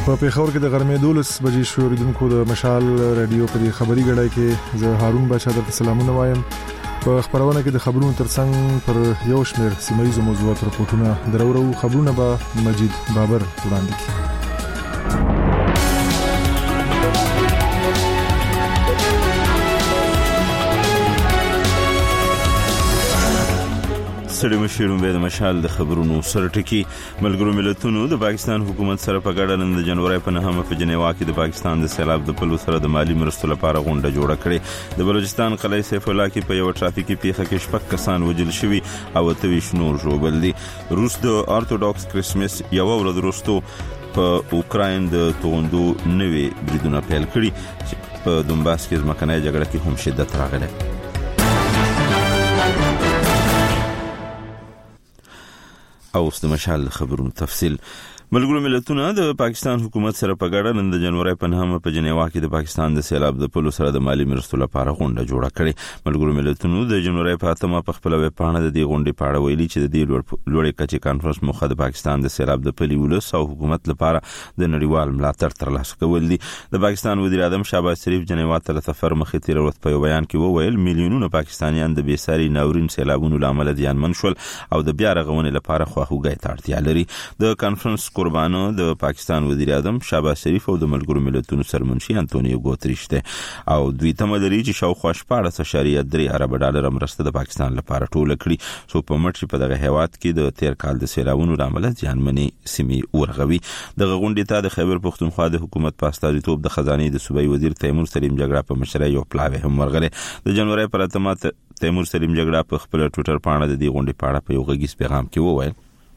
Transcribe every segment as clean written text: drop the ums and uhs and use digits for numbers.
په پیښور کې د غرمې 12 بجې شو اوریدونکو د مشال رادیو په خبري غړای کې زه هارون بچا درته سلامونه وایم. په خبرونه کې د خبرونو ترڅنګ پر یو شمېر سیمایي موضوعات راپورټونه درورو خبرونه به مجید بابر وړاندې کړي. سړي مشیرون به د مشال د خبرونو سرټکی ملګرو ملتونو د پاکستان حکومت سره په ګډه نن د جنوري په 9 په جنیوا کې د پاکستان د سیلاب د پلو سره د مالی مرستو لپاره غونډه جوړه کړې. د بلوچستان قلعه سیف الله کې په یو ټرافیکي پیښه کې 6 کسان وژل شوي او 28 نور ژوبل دي. روس د ارتودوکس کرسمس یو ورځ وروسته په اوکراین د توغندو نوې بریدونه پیل کړي چې په دونباس کې ځمکنۍ جګړه کې هم شدت راغلی. او د مشال خبرونو تفصیل. ملګرو ملتونه د پاکستان حکومت سره په ګډه نن د جنوري په 9 په جنیوا کې د پاکستان د سیلاب د پلو سره د مالی مرستو لپاره غونډه جوړه کړې. ملګرو ملتونو د جنوري په 8 په خپل ویب پاڼه د دې غونډې په اړه ویلي چې د دې لوړې کچې کانفرنس موخه د پاکستان د سیلاب د پلي ولس او حکومت لپاره د نړیوال ملاتړ ترلاسه کول دي. د پاکستان وزیر اعظم شهباز شریف جنیوا ته سفر مخې تیر ورځ په بیان کې وویل میلیونونه پاکستانیان د بیساري ناورین سیلابونو لامل زیانمن شول او د بیا رغونې لپاره خواخوږي ته اړتیا لري. د کانفرنس قربانو د پاکستان وزیر اعظم شهباز شریف او د ملګرو ملتونو سرمنشي انټونیو ګوتریش ته او دوی ته مدري چې شاوخوا 14.3 ارب ډالر مرسته د پاکستان لپاره ټوله کړي سو په مټ په دغه هیواد کې د تیر کال د سیلابونو لامل ځانمنې سیمې ورغوي. دغه غونډې ته د خیبر پختونخوا د حکومت په استازیتوب د خزانه د صوبایي وزیر تیمور سلیم جګړه په مشرۍ یو پلاوی هم ورغله. د جنوري پر 8 تیمور سلیم جګړه په خپل ټوئیټر پاڼه د دې غونډې په اړه په یو غږیز پیغام کې وویل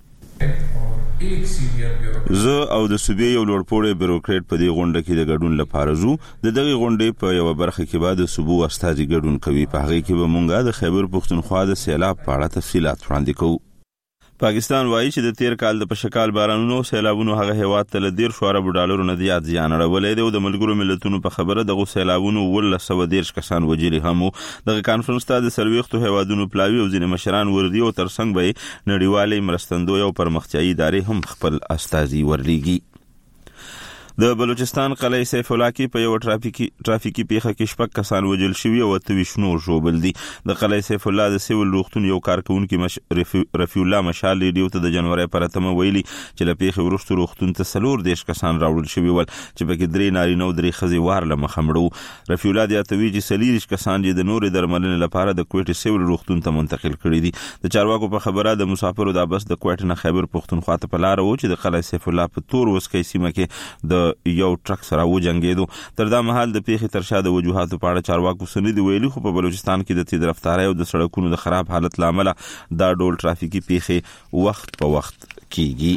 زه او د صوبې یو لوړپوړی بیروکریټ په دې غونډه کې د ګډون لپاره زو. د دغه غونډې په یو برخه کې بعد صوبو استازي ګډون کوي. په هغه کې به مونږه د خیبر پختونخوا د سیلاب په اړه تفصيلات وړاندې کوو. پاکستان وایي چې د تیر کال د پشکال بارانونو سیلابونو هغه هیواد ته ل 1.5 ارب ډالرو نه زیات زیان اړولې دی او د ملګرو ملتونو په خبره دغه سیلابونو 113 کسان وجري هم. دغه کانفرنس ته د سرويختو هیوادونو پلاوی او ځینې مشران وردی او ترڅنګ به نړیوالې مرستندوی او پرمختیایي ادارې هم خپل استازي ورلېږي. د بلوچستان قلعه سیف الله کې په یو ټرافیکي پیښه کې 6 کسان وژل شوي او 28 نور ژوبل دي. د قلعه سیف الله د سیول روغتون یو کارکونکي رفیع الله مشال ریډیو ته د جنوري پر 8 ویلي چې له پیښې وروسته روغتون ته 14 کسان راوړل شوي ول چې پکې 3 نارینه او 3 ښځې وار له مخه مړو. رفیع الله د اتوي چې 30 کسان د نورې درملنې لپاره د کوټې سیول روغتون ته منتقل کړي دي. د چارواکو په خبره د مسافرو د بس د کوټې نه خیبر پختونخوا ته په لار و چې د قلعه سیف الله په تور وسکې سیمه کې د یو ټرک سره وجنګېدو. تر دا مهال د پیښې تر شا د وجوهاتو په اړه چارواکو سند ویلي خو په بلوچستان کې د تیز رفتارۍ او د سړکونو د خراب حالت لامل دا ډول ټرافیکي پیښې وخت په وخت کیږي.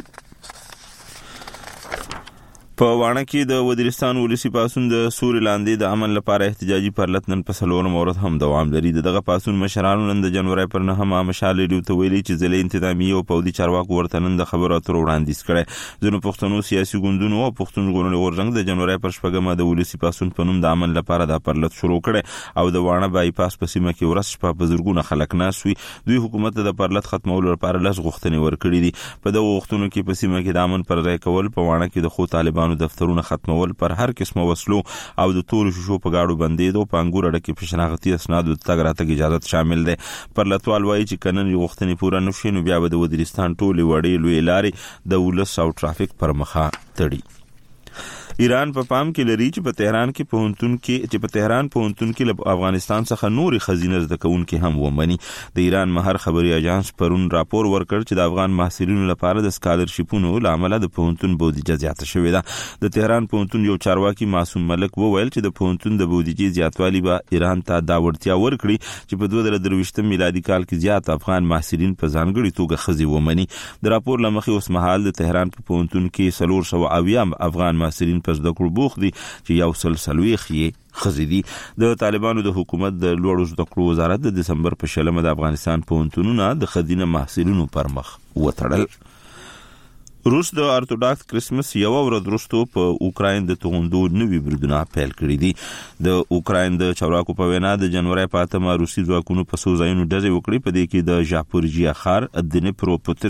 په وانه کې د وزیرستان ولسی پاسون د سوري لاندې د عمل لپاره احتجاجي پرلط نن په سلور مورد هم دوام لري. دغه پاسون مشرانو نن د جنوري پر 9 مشال ریډیو ته ویلي چې ځلې انتظامی او پودي چارواکو ورته نن د خبرو اترو وړاندیز کړي. ځینو پښتنو سیاسي ګوندونو او پښتون ژغورنې غورځنګ د جنوري پر 8 د ولسی پاسون په نوم د عمل لپاره د پرلط شروع کړي او د وانه بای پاس په سیمه کې ورس په بزرګونه خلک ناسوي. دوی حکومت د پرلط ختمولو لپاره لږ غوښتنې ورکړي دي. په دغه وختونو کې په سیمه کې د امن پر ځای کول په وانه کې د خو طالبانو دفترونه ختمول پر هر قسمه وسلو او د تور شوشو په گاډو بندیدو په انګور اړه کې په شناختی اسناد د تګ راتګ اجازه شامل ده. پر لټوال وایي چې کنن یو وختنی پورا نشي نو بیا به د وزیرستان ټولې وړې لوی لارې د ولس او ټرافیک پر مخه تړي. ایران په پام کې لري چې په تهران پوهنتون کې له افغانستان څخه نوري خزینه زده کوونکي هم ومني. د ایران مهر خبري اژانس پرون راپور ورکړ چې د افغان محصلینو لپاره د سکالرشیپونو لامل د پوهنتون بودیجه زیاته شوې ده. د تهران پوهنتون یو چارواکي معصوم ملک وویل چې د پوهنتون د بودیجې زیاتوالی به ایران ته دا وړتیا ورکړي چې په 2023 میلادي کال کې زیات افغان محصلین په ځانګړي توګه خزي ومني. د راپور لمخې اوس مهال د تهران په پوهنتون کې 300 افغان محصلین په زده کړو بوخت دي چې یو سلسلوي خزي دي. د طالبانو د حکومت د لوړو زده کړو وزارت د دسمبر په 16 د افغانستان پوهنتونونو د خزینه محصلینو پر مخ وتړل. روس د ارتودوکس کرسمس یو ورځ وروسته په اوکراین د توغندو نوې بریدونه پیل کړي دي. د اوکراین د چارواکو په وینا د جنوري په 8 روسي ځواکونو په سوزاینو ډزې وکړې. په دې کې د ژاپورژیا ښار د دنیپروپټروپسک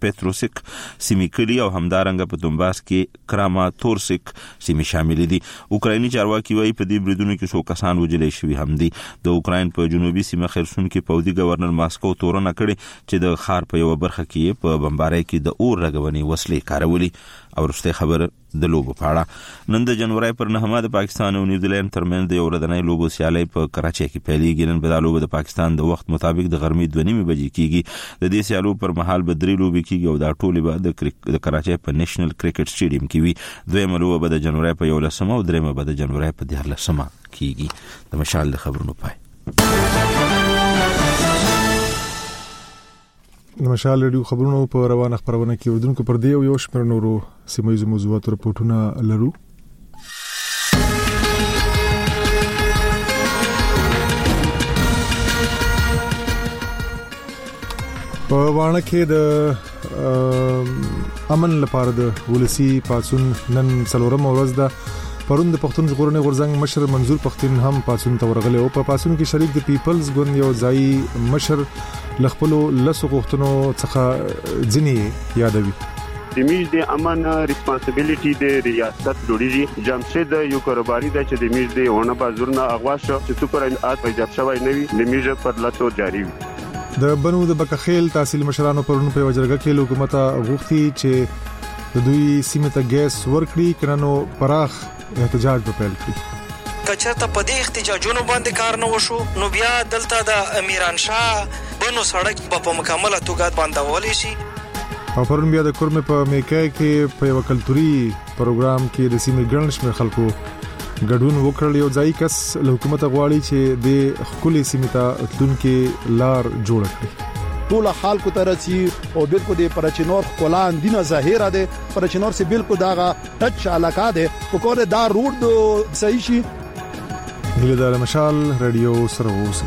پتروسک سیمې کلی او همدارنګه په دونباس کې کراماتورسک سیمې شامل دي. اوکرایني چارواکي وايي په دې بریدونو کې څو کسان وژل شوي هم دي. د اوکراین په جنوبي سیمه خرسون کې پوځي گورنر ماسکو تورنه کړې چې د ښار په یو برخه کې په بمبارۍ کې د اور رغونې وسلې کارولې. او وروسته خبر د لوبو په اړه. نن د جنوري پر 9 د پاکستان او نیوزیلند ترمنځ د یو ورځنۍ لوبو سیالي په کراچۍ کې پیلېږي. نن به د لوبو د پاکستان د وخت مطابق د غرمې 2:30 بجې کېږي. د دې سیالو پر مهال به 3 لوبې کېږي او دا ټولې به د کراچۍ په نېشنل کرکټ سټیډیم کې وي. دویمه لوبه به د جنوري په 11 او دریمه به د جنوري په 14 کېږي. د مشال د خبرونو پای. د مشال رادیو خبرونو په روانه خبرونه کې اردوونکو پر دی او یو شمېر نورو سیمایي موضوعاتو راپورټونه لرو. په وانه کې د امن لپاره د ولسی پاتون نن څلورم ورځ ده. پرون د پښتون ژغورنې غورځنګ مشر منظور پښتين هم پاتون ته ورغلی او په پاتون کې شریک د پیپلز ګوند یو ځای مشر لخپلو لسو غوښتنو څخه ځینی یادوي. د میز د امن ریسپانسیبিলিټي د ریاست جوړیږي. جمشید یو کاروباري د چې د میز د ونه بازورنا اغوا شو چې سپر انات ایجاب شوی نوي د میز پر لاتو جاری وي. د بنو د بکخیل تحصیل مشرانو پرونو په وجرګه کې حکومت غوښتي چې د دوی سیمه ته ګیس ورکړي کننو پراخ احتجاج په پیل کړی. کچرته په دې احتجاجونو باندې کار نه وشو نو بیا دلته د امیران شاه بنو سړک په مکمله توګه باندې شي. او پرون بیا د کورمه په میکای کې په یو کلتوري پروګرام کې د سیمې ګڼ شمېر خلکو ګډون وکړل. یو ځای کس له حکومت غواړي چې د خپل سیمې ته تلونکو لار جوړ کړي. ټول حال کو ترسي او بالکل د پرچنور کولان دینه ظاهره ده. پرچنور سے بالکل داغه ټچ علاقه ده کو کور دا روډ صحیح شي. د مشال رادیو سره اوسئ.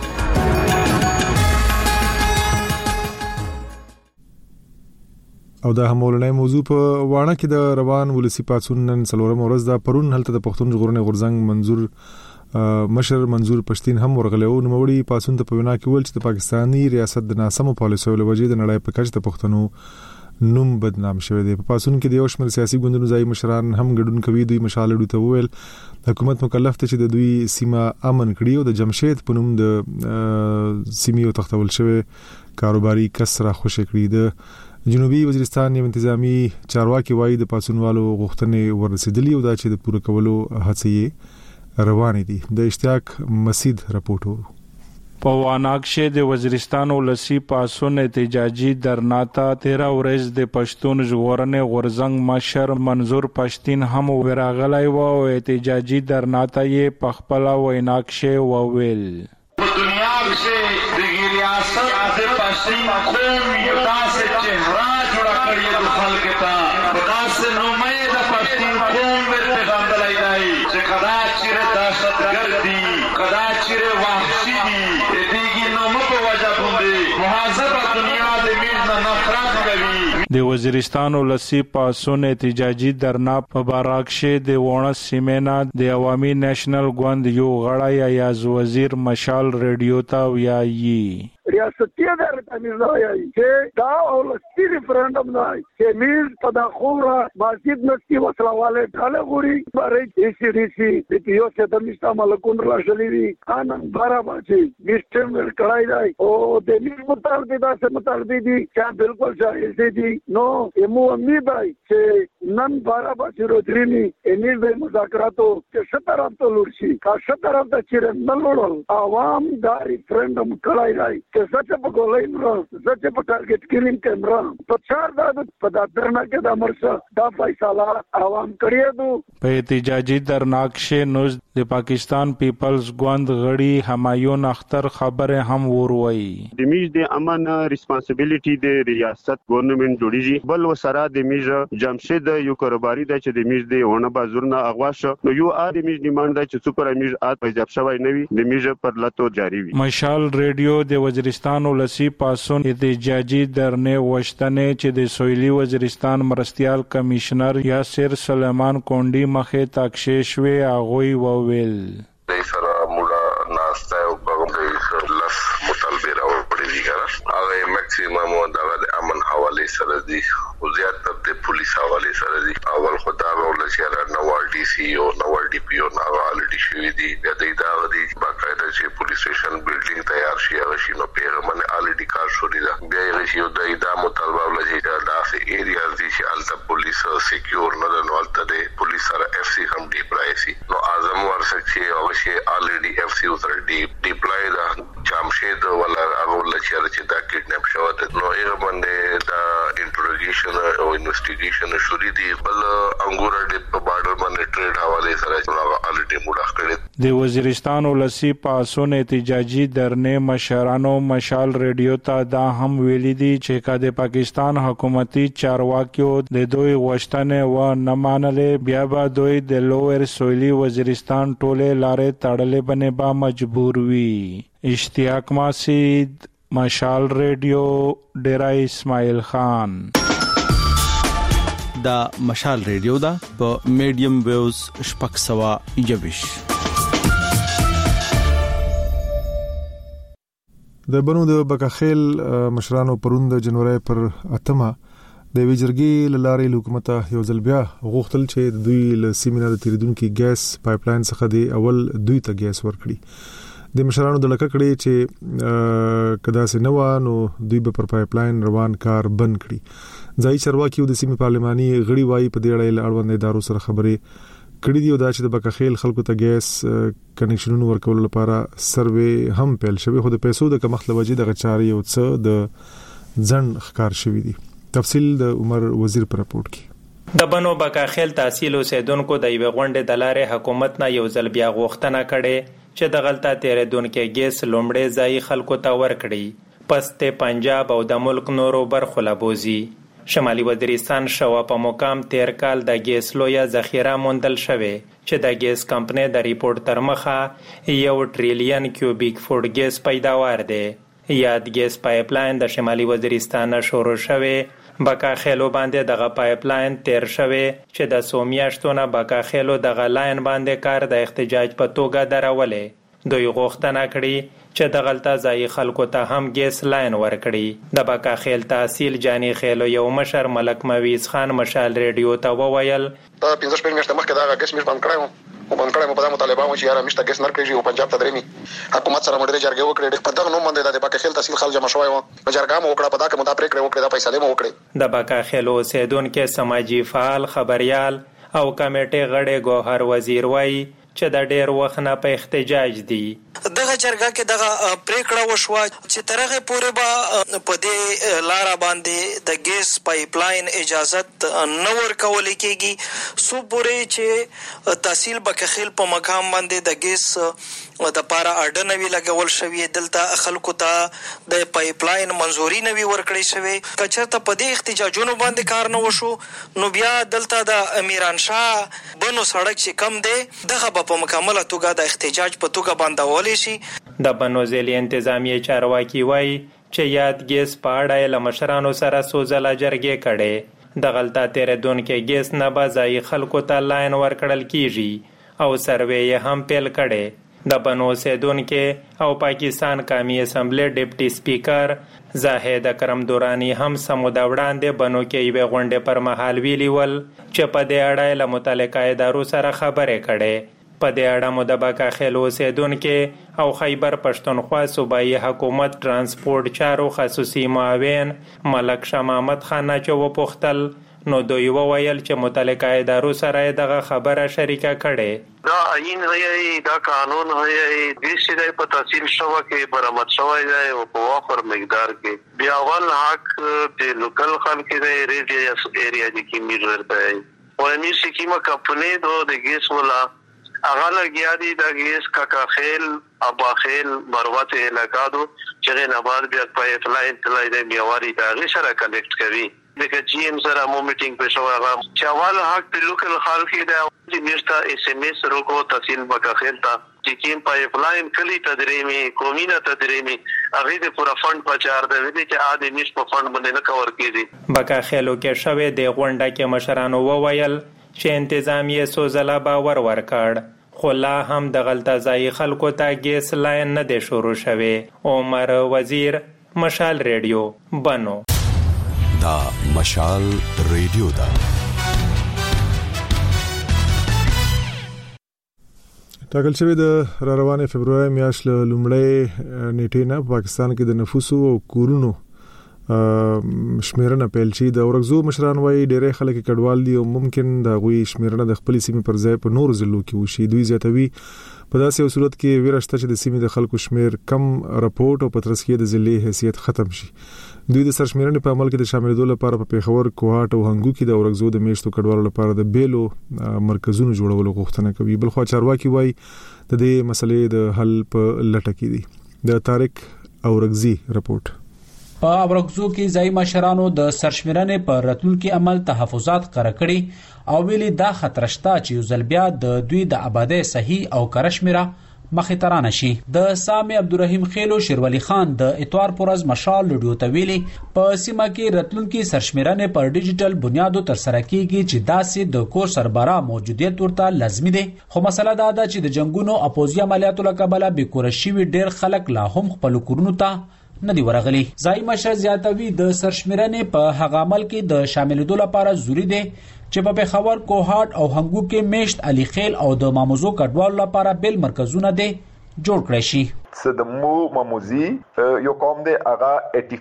او دا همولنې موضوع په وانه کې د روان ولسی پاتون نن څلورم ورځ ده. پرون هلته د پښتون ژغورنې غورځنګ مشر منظور پښتين هم ورغلی او نوموړي پاسون ته په وینا کې ول چې د پاکستاني ریاست د ناسمو پالیسیو له وجې د نړۍ په کچه د پښتنو نوم بدنام شوی دی. په پاسون کې د یو شمېر سیاسي ګوندونو ځای مشران هم ګډون کوي. دوی مشال ته وویل حکومت مکلف دی چې د دوی سیمه امن کړي او د جمشید په نوم د سیمې تختول شوی کاروباري کس را خوشی کړي. د جنوبي وزیرستان یو انتظامی چارواکي وایي د پاسونوالو غوښتنې ورسېدلې او دا چې د پوره کولو هڅې روانې دي. د اشتیاق مسید راپورټ. په واناکشه د وزیرستان ولسی پاسون احتجاجي درناتا 13 ورځ د پښتون ژغورنې غورځنګ مشر منظور پښتين هم ورغلی و او احتجاجي درناتا یې په خپل ویناکشه وویل. په دنیا کې د ریاست د پښتون قوم یو داسې چهره جوړ کړی د خلکو ته په داسې نومې د پښتون قوم ورته غندلای دی چې کدا چې دهشتګرد دي کدا چې وحشي دي دېږي نو په وجه باندې محاسبه دنیا د میز نه نفرت کوي. د وزیرستان ولسی پاسون احتجاجي درنا په باراکشه د وونه سیمنا د عوامي نېشنل ګوند یو غړی ایاز وزیر مشال رادیو ته ویایي. ریاستی اداره تمیز نه وایي چې دا اولسي ریفرندم نه وایي چې میز په دا خوره مسجد نستی وسلواله ټاله غوري بارې ایسی ریسی د پیو چې د میستا ملکون را شلیوي قانون بارا باچی میسټر ور کړای دی او د میز مطالبه دا څه مطالبه دي چې بالکل جایز دي. نو یمو امید دی چې نن بارا باچی روترینی انیل د مذاکراتو چې شطرف ته لورشي کا شطرف ته چې نه لورل عوام دا ریفرندم کړای دی چې سچ په ګولین را سچ په ټارګټ کلین کیمرا په چار د په درنه کې د مرسه دا فیصله عوام کړی دو. په احتجاجي درناکشه نوز د پاکستان پیپلز ګوند غړي همایون اختر خبره هم وروي. د میز د امن ریسپانسیبিলিټي د ریاست ګورنمنت جوړیږي. بل وسره د میز جمشید یو کاروباري د چې د میز د ونه بازورنا اغوا شو نو یو د میز ډیماند د چې سپر میز ات ایجاب شوی نوي د میز پر لاتو جاری وي. مشال رادیو د وزیرستان ولسی پاسون احتجاجي درنه وشتنه چې د سویلي وزیرستان مرستيال کمشنر یاسر سلیمان کونډي مخه تاکششوي اغوي وویل. د سره مولا ناسته او بغم د لس مطالبه راوړي دي هغه میکسیمم د امن حواله حواله سره دي او زیاتره د پولیس حواله سره دي. اول خدای او لچاره نوال ډي سي او نوال ډي پی او نوال ډي شوی دي د دې دا دي باقاعده چې پولیس سټیشن بلډینګ تیار شي هغه شي نو پیغمبر الریډي کار شوړي دا بیا یې شي د دا مطالبه ولې چې دا سه ایریا دي چې الته پولیس سکیور نه نو الته د پولیس سره اف سی هم ډیپلای شي نو اعظم ورسره چې هغه شي الریډي اف سی سره ډیپلای دا جامشید ولا هغه لچاره چې دا کډناپ شو نو یې باندې دا انټروګیشن او انویسټیګیشن شوري دی بل انګور د بارډر باندې ټریډ حواله سره هغه الریډي موډ کړی د وزیرستان ولسی پاسون احتجاجی درنه مشرانو مشال ریډیو ته دا هم ویلي دي چې کله پاکستان حکومتي چارواکیو د دوی غوښتنه و نه مانلې بیا به دوی د لوور سویلی وزیرستان ټوله لارې تړلې بنه با مجبور وي. اشتیاق ماسید، مشال ریډیو، ډیرا اسماعیل خان. دا مشال ریډیو دا په میډیم ویوز شپږ سوه یویش. د بنو د بکاخیل مشرانو پروند جنوري پر اتمه د ویجرګي لارې حکومت یو ځل بیا غوښتل چې دوی له سیمینار د تیریدونکو ګیس پایپ لاین څخه دی اول دوی ته ګیس ورکړي. د مشرانو د لکه کړي چې کدا سه نو نو دوی به پر پایپ لاین روان کار بند کړي. ځای چرواکیو د سیمې پارلماني غړي وایي په دې اړه اړوند ادارو سره خبرې کړي دي او دا چې د بکاخیل خلکو ته ګیس کنیکشنونو ورکول لپاره سروې هم پیل شوی خو د پیسو د کمښت لوجې د غچاري او څه د ځن ښکار شوی دي. تفصیل د عمر وزیر پر رپورت کې. د بنو بکاخیل تحصیل اوسیدونکو د یو غونډې د لارې حکومت نه یو ځل بیا غوښتنه کړې چې د غلطه تیریدونکو ګیس لومړی ځای خلکو ته ورکړي پس ته پنجاب او د ملک نورو برخو لبوزي. شمالي وزیرستان شوا په مقام تیر کال د ګیس لویه ذخیره موندل شوه چې د ګیس کمپنۍ د ریپورت تر مخه 1 ټریلیون کیوبیک فوټ ګیس پیداوار دی. یاد ګیس پایپ لاین د شمالي وزیرستان شروع شوه بکاخیلو باندې دغه پایپ لاین تیر شوه چې د سومیاشتونه بکاخیلو دغه لاین باندې کار د احتجاج په توګه درولې. دوی غوښتنه کړې چې د غلطه ځای خلکو ته هم ګیس لاین ورکړي. د بکاخیل تحصیل جانی خیلو یو مشر ملک مویز خان مشال ریډیو ته وویل دا 15 میاشتې مخکې دا ګیس مې بند کړم په مطالبه و چې یاره مشته ګیس نرکړي او پنجاب ته درېمي حکومت سره مډره جرګه وکړي په دغه نوم باندې د بکاخیل تحصیل خلک جمع شوی و جرګه مو وکړه په دا کې مو دا پریکړه وکړه دا پیسې مو وکړي. د بکاخیل اوسیدونکو سماجی فعال خبريال او کمیټې غړي ګوهر وزیر وایي چې د ډیر وخت نه په احتجاج دي. دغه جرګه کې دغه پریکړه وشوه چې ترغه پورې به په دې لار باندې د ګیس پایپ لاین اجازت نه ورکول کېږي سو پورې چې تحصیل بکخیل په مقام باندې د ګیس د پاره اډه نوی لګول شوی دلته خلکو ته د پایپ لاین منزوري نوی ورکړی شوی. کچرته په دې احتجاجونو باندې کار نه وشو نو بیا دلته د امیران شاه بنو سړک چې کم دی دغه په مکمله توګه د احتجاج په توګه باندې شي. د بنو ضلع انتظامیه چارواکي وایي چې یاد ګیس په اړه له مشرانو سره سوزله جرګې کړي. د غلطه تیریدونکو ګیس نه به ځای خلکو ته لاین ورکړل کیږي او سروې هم پیل کړي. د بنو اوسیدونکو او پاکستان قومي اسمبلی ډیپټي سپیکر زاهد اکرم دورانی هم سمو د وړاندې بنو کې یو غونډه پر مهال ویلي ول چې په دې اړه له متعلقه ادارو سره خبرې کړي. په دې اړه مو د بکاخیل اوسیدونکو او خیبر پښتونخوا صوبایي حکومت ترانسپورت چارو خصوصي معاون ملک شاه محمد خان چې وپوښتل نو دوی وویل چې متعلقه ادارو سره دغه خبره شریکه کړي. دا عین هي دا قانون هي د شې په تحصیل شوه کې برآمد شوی دی او په وافر مقدار کې بیا ول حق د لوکل خلک د ریډیس ایریا د کی میټر دی او امیر سکیمه کمپنۍ د ګیس ولا اغه لګیادي د ګیس کاکاخیل اباخیل مروت علاقادو چې نه بعد بیا پایپ لاین تلای د میواري د غشره کنیکټ کوي د جی ام سره مو میټینګ په شو هغه چې اول حق د لوکل خلک د میشته اس ام اس روکو تحصیل بکاخیل ته چې کیم پایپ لاین کلی تدریمی کومینه تدریمی هغه د پورا فند په چار د ویلي چې عادي نش په فند باندې نه کور کیږي. بکاخیلو کې شوه د غونډه کې مشرانو وویل چې انتظامیه سوزله باور ورکړ خو لا هم د غلطه ځای خلکو ته ګیس لاین نه دی شروع شوی. عمر وزیر، مشال ریډیو، بنو. دا مشال ریډیو دا ټاکل شوی د روانه فبرवरी میاشت لومړی نیټه نه پاکستان کې د نفوسو او کورونو شمیرنه پیل شي. د اورګزو مشران وايي ډېر خلک کډوال دي او ممکن د غوي شمیرنه د خپل سیمې پر ځای په نور ضلعو کې وشي. دوی زیاتوي په داسې صورت کې ویرشته چې د سیمې د خلکو شمیر کم راپورټ او پترسکې د ضلع حیثیت ختم شي. دوی د سرشمیرنې په عمل کې د شاملېدو لپاره په پیښور، کوهاټ او هنګو کې د اورګزو د میشتو کډوالو لپاره د بیلو مرکزونو جوړولو غوښتنه کوي. بل خو چارواکي وايي د دې مسلې د حل په لټه کې دي. د طارق اورګزي رپورټ. په اورګزو کې ځای مشرانو د سرشمیرنې پر راتلونکي عمل تحفظات قرار کړي او ویلي دا خطر شته چې یو ځل بیا د دوی د آبادی صحیح او کرشمیره مخې ته رانه شي. د سامي عبدالرحیم خیلو شیرولی خان د اتوار پورز مشال لډیو ته ویلي په سیمه کې راتلونکي سرشمیرنې پر ډیجیټل بنیادو تر سره کیږي چې داسې د کور سربرا موجودیت ورته لازمي دی. خو مسله دا ده چې د جنگونو اپوزي عملیاتو لکبله به کور شي ډیر خلک لا هم خپل کورونو ته ندی ورغلی. ځای مشر زیاتوي د سرشمیرنې په هغه عمل کې د شاملېدو لپاره ضروري دی چې په پیښور، کوهاټ او هنګو کې میشت علي خیل او د ماموزو کډوالو لپاره بیل مرکزونه دي جوړ کړی شي. سدمو ماموزي یو قوم دی هغه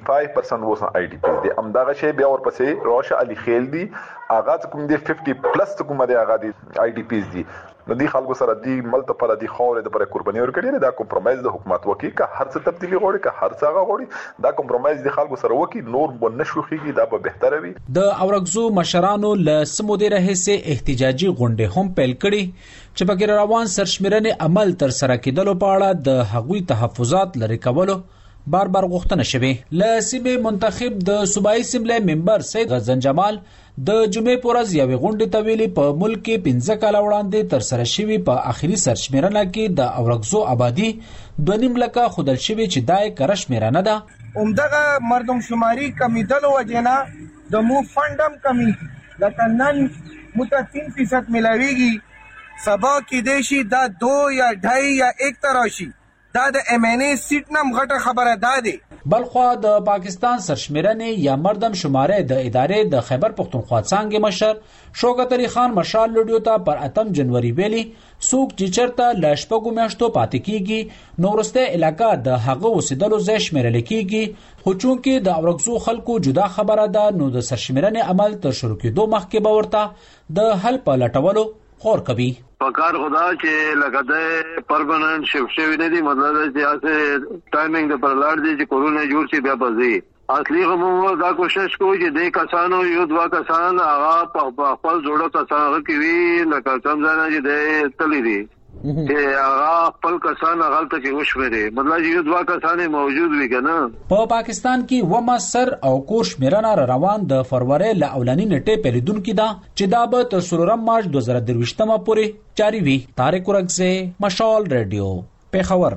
85% وسه آی ډی پی دی. امداغه شی بیا ورپسې روشه علي خیل دی هغه کوم دی 50 پلس کوم دی هغه دی آی ډی پی دی. نو دی خلکو سره دی ملتپل دی خورې د پر قرباني ورکړي. دا کمپرمایز د حکومت وکي که هر څه تبدیلی غوړي که هر څه غوړي دا کمپرمایز دی خلکو سره وکي نور بنشوخيږي دا به بهتره وي. د اورګزو مشرانو له سمودي رهسه احتجاجي غونډه هم پیل کړي چې په روان سرشمیرنې عمل تر سره کېدلو په اړه د هغوی تحفظات لري کولو بار غوښتنه شوه. له سیمې منتخب د صوبایي اسمبلی ممبر سید غزن جمال د جمعې پورز یوې غونډې ته ویلي په ملک کې 15 کال وړاندې تر سره شوی په اخري سرشمیرنه کې د اورګزو آبادی 2.5 لک خودل شوی چې دای کرشمیرنه ده. عمدغه مردم شماري کمیدلو وجنا د مو فندم کمی لکه نن مت 3% ملاویږي سبا کې دیشي دا 2 یا 2.5 یا 1 تراشي دا د ام ان ای سیټ نم غټه خبره ده دي. بلخوا د پاکستان سرشمیرنې یا مردم شماره د ادارې د خیبر پختونخوا څنګه مشر شوکت علي خان مشال لډیو ته پر 8 جنوري ویلي سوق چې چرته لاشپګو میاشتو پاتې کیږي نورسته علاقہ د هغه وسیدلو ځای شمیرل کیږي. خو چونکې د اورګزو خلکو جدا خبره ده نو د سرشمیرنې عمل تر شروع کېدو مخکې به ورته د حل په لټولو خور کوي. پکار خدا چې لګاده پرمننت شفشوي نه دي مطلب چې اسه ټایمینګ د پرلاړ دي چې کورونا جوړ شي بیا پځي. اصلي کومه دا کوشش کوي چې د کسانو یو دوا کسان هغه په خپل جوړو کسانو کې وی لکه څنګه چې د تللی دي چې هغه خپل کسان هغه ته چې وشوي مطلب یو دوا کسان موجود وي کنه. په پاکستان کې ومه سر او کور شمیرنه روان د فروری ل اولاني نیټه پیریدونکو دا چې دا به تر 16 مارچ 2023 پورې جاری وي. طارق اورګزي مشال ریډیو پیښور.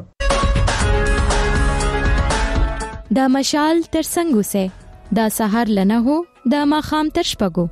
دا مشال تر څنګه سه دا سحر لنه هو دا ماخام تر شپګو.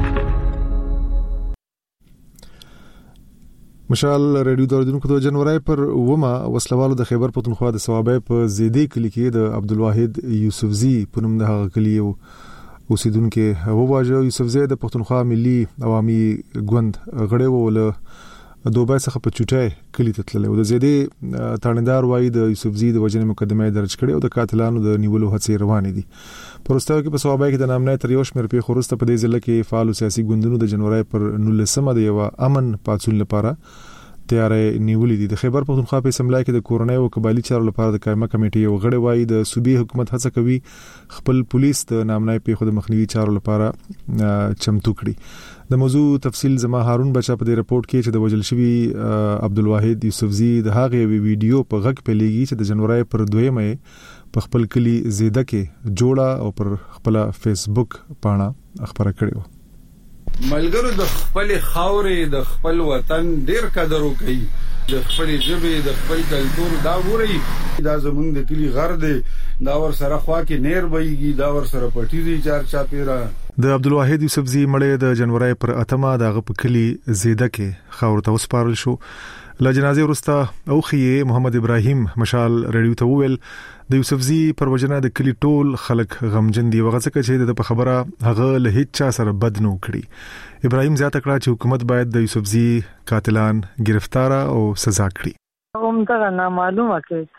مشال ریډیو دوردونکو د جنوري پر ومه وسلوالو د خیبر پختونخوا د ثوابې په زیدي کلی کې د عبدالواحد یوسفزي په نوم د هغه کلی اوسیدونکو وواژه. یوسفزي د پختونخوا ملي عوامي ګوند غړی و له دوبای څخه په چټای کلی ته تللی و. د زیدي تاندار وای د یوسفزي د وجنې مقدمه درج کړي او د قاتلانو د نیولو هڅې روانې دي. پرستاو کې په ثوابای کې د نامنه تر یو شمېر په خورسته په دې ځل کې فعال سیاسي ګوندونو د جنوري پر 19 د یو امن پاتون لپاره تیارې نیولې دي. د خیبر پختونخوا په اسمبلی کې د کورونای او قبایلی چارو لپاره د قائمه کمیټې یو غړی وای د صوبې حکومت هڅه کوي خپل پولیس د نامنه په خود مخنیوي چارو لپاره چمتو کړي. د موضوع تفصیل زما هارون بچا په دې رپورت کې چې د وجل شوی عبدالواحد یوسفزي د هغه ویډیو په غږ پیلېږي چې د جنوري پر 2 مې په خپل کلی زیده کې جوړه او پر خپل فیسبوک پاڼه خبره کړې و. ملګرو د خپل خاورې د خپل وطن ډیر قدر وکړي د خپل ژبې د خپل کلتور دا ووري دا زمونږ د کلی غر دی دا ور سره خوا کې نیر وایي دا ور سره پټي دي چار چا پیرا د عبدالواحد یوسفزي مړی د جنوري پر 8 دغه په کلی زیده کې خاور ته وسپارل شو. له جنازې وروسته اوخیه محمد ابراهیم مشال رادیو ته وویل د یوسفزي پر وجنه د کلی ټول خلک غمجن دي وغځکه چې د خبره هغه له هیڅ چا سره بد نه وکړي. ابراهیم زیاته کړه چې حکومت باید د یوسفزي قاتلان گرفتار او سزا کړي. همدغه نامعلومه کې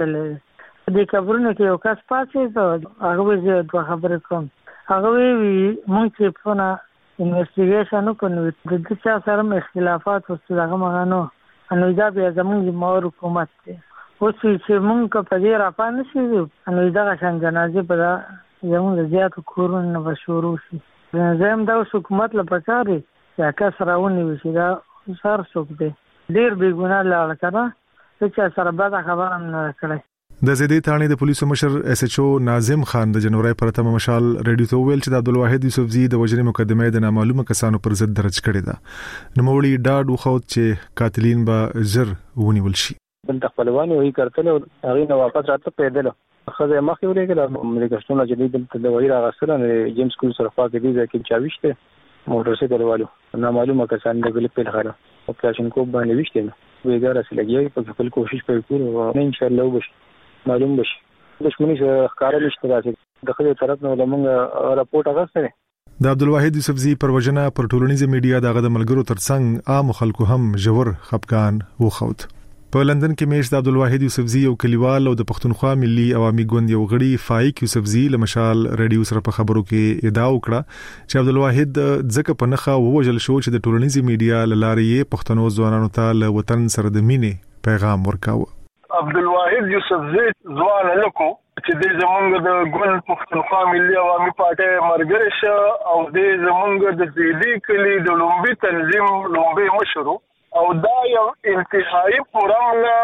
تل د قبرونو کې یو کس پاتې ته هغه زه دوه خبرې کوم. هغه وی مونږ چې په انویسټیګیشن وکړو د چا سره اختلافات وسره مغانو انو دا بیا زموږ مور حکومت دی. اوس چې مونږ په دې راپان شي انو دا څنګه جنازه په زموږ زیات کورونه بشورو شي. زم دا حکومت له پچاري چې کس راونی وشي دا سر څوک دی ډیر بې ګناه لاله کړه چې سره بعد خبره نه کړي. د زیدې ثانې د پولیسو مشر اس ایچ او ناظم خان د جنوري پر 8 مشال رادیو ته ویل چې د عبدالواحد یوسفزي د وجنې مقدمه د نامعلومه کسانو پر ضد درج کړې ده. نوموړي ډاډ وخوت چې قاتلین به زر ونیول شي. بل خپلوان وی کړتل او هغه نو واپس راته پیدل خزه مخې ولګل امریکاستونه جديد د وایي راغسل جیمز کول سره خوا کې دي چې چاويشته موټر سایکل والو نامعلومه کسان د ګل په لخره او کلاشینکوف باندې وشته ویګار اصل لګي په خپل کوشش کوي او ان شاء الله وبشي معلوم بشي. دښمنی سره ښکارا نشته راځي د خپل طرف نه لمونږ راپورټ اغسته. د عبدالواحد یوسفزي پر وجنه پر ټولنیزه میډیا دغه د ملګرو ترڅنګ عام خلکو هم ژور خپګان وخوت. په لندن کې میش د عبدالواحد یوسفزي یو کلیوال او د پښتونخوا ملي عوامي ګوند یو غړي فایق یوسفزي له مشال رادیو سره په خبرو کې ادعا وکړه چې عبدالواحد ځکه په نخښه ووجل شو چې د ټولنیزه میډیا لارې پښتنو ځوانانو ته له وطن سره د مینې پیغام ورکاوه. عبدالواحد یوسفزي ځوان لکو چې د زمونږ د ګوند پښتونخوا ملي عوامي پارټي مرګري شه او د زمونږ د زیدي کلی د لومبي تنظیم لومبي مشرو او دا یو انتهایی پرامنه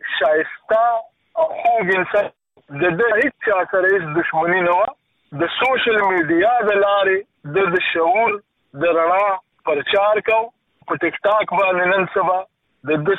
شایسته او خوږ انسان د هیڅ چا سره هیڅ دښمني نه وه. د سوشل میډیا د لارې د شعور د رڼا پرچار کو په ټیک ټاک باندې نن سبا د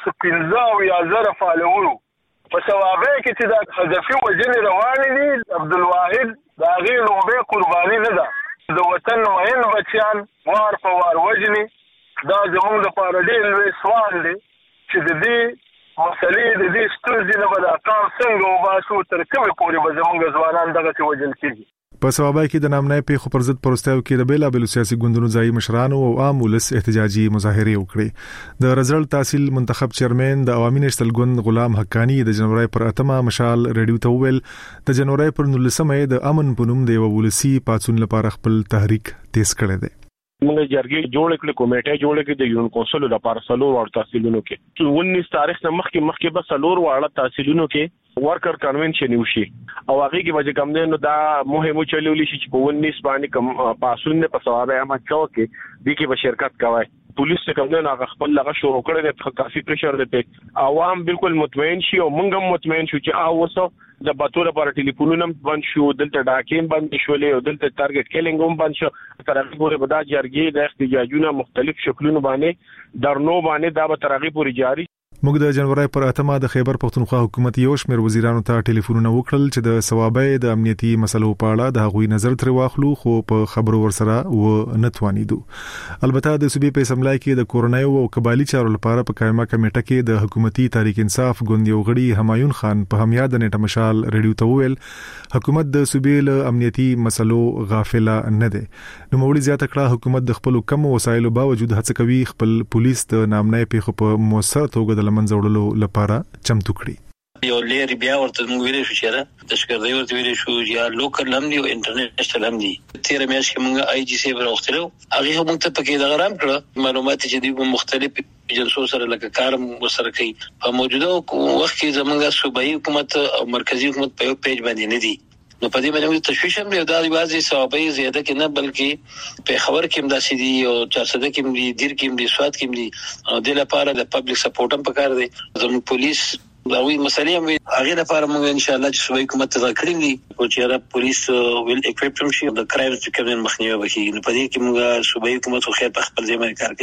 15,000 فالوورو په ثوابه کې چې دا هدفي وجنې روانې دي. عبدالواحد د هغې لومبۍ قرباني نه ده. د وطن مین بچیان وار په وار وجنې دا زموږ لپاره ډېر لوی سوال دی چې د دې مسلې د دې ستونزې نه به دا کار څنګه وباسو تر کومې پورې به زموږ ځوانان دغسې وژل کېږي. په ثوابه کې د نامنای پیښو پر ضد پروستیو کې د بیلابېلو سیاسي ګوندونو ځایي مشرانو او عام ولس احتجاجي مظاهرې وکړې. د رزل تحصیل منتخب چیرمن د عوامي نېشنل ګوند غلام حقانی د جنوري پر 8 مشال رادیو ته ویل د جنوري پر 19 د امن پونوم د یو ولسی پاتون لپاره خپل تحریک تیز کړی دی. موږ جرګې جوړ کړې کمیټه جوړ کړې د یون کونسل لپاره سلور ور تحصیلونو کې 19 تاریخ نه مخکې به سلور ور تحصیلونو کې ورکر کنونشن وشي او هغه کې به کوم نه دا مهمه چلولې شي چې په 19 باندې کوم پاسون نه په ثوابه احمد چاو کې د کې به شرکت کوي. پولیس څخه کوم نه خپل لغه شروع کړی د کافي پریشر دی عوام بالکل مطمئن شي او موږ هم مطمئن شو چې اوسه د باتوره پر ټلیفونونه بند شو دلته ډاکیم بند شولې او دلته ټارګټ کیلینګ هم بند شو. تر هغه پورې به دا جرګې د احتجاجونو مختلف شکلونو باندې درنو باندې دا به تر هغه پورې جاری. موږ د جنوري پر 8 د خیبر پښتونخوا حکومت یو شمېر وزیرانو ته ټلیفونونه وکړل چې د ثوابه د امنیتي مسلو په اړه د هغوی نظر تر واخلو خو په خبرو ورسره و نه توانیدو. البته د صوبې په اسمبلی کې د کورونای او قبالي چارو لپاره په قائمه کمیټه کې د حکومتي تحریک انصاف ګوند یو غړي همایون خان په همیاد نیټه مشال رادیو ته ویل حکومت د صوبې له امنیتي مسلو غافل نه ده. نو مولوی زیاته کړه حکومت د خپل کم وسایلو باوجود هڅه کوي خپل پولیس د نامنای پیښو په موثر توګه د منځوړلو لپاره چمتو کړي. یو لري بیا ورته موږ ویل شو چې د شکردي ورته ویل شو یا لوکل هم دی او انټرنیشنل هم دی. تیر میاشت کې موږ آی جی سی وروختلو هغه موږ ته پکې د غرام کړه معلومات چې دی مختلف جلسو سره لکه کارم وسره کوي. په موجوده وخت کې زمونږ صوبایي حکومت او مرکزی حکومت په یو پیج باندې نه دي. نو په دې باندې تشویش هم دی دا ریوازي صوابي زیاده کې نه بلکې په خبر کې هم داسې دي او 400 کې هم دي دیر کې هم دي سواد کې هم دي او د لپاره د پبلک سپورټ هم پکار دی. زموږ پولیس دا وی مسلې هم هغه لپاره موږ ان شاء الله چې صوبایي حکومت ته کړی دي او چې را پولیس ویل اکویپډ شي د کرایمز کې مخنیوي وکړي. نو په دې کې موږ صوبایي حکومت خو خیر په خپل ځای باندې کار کوي.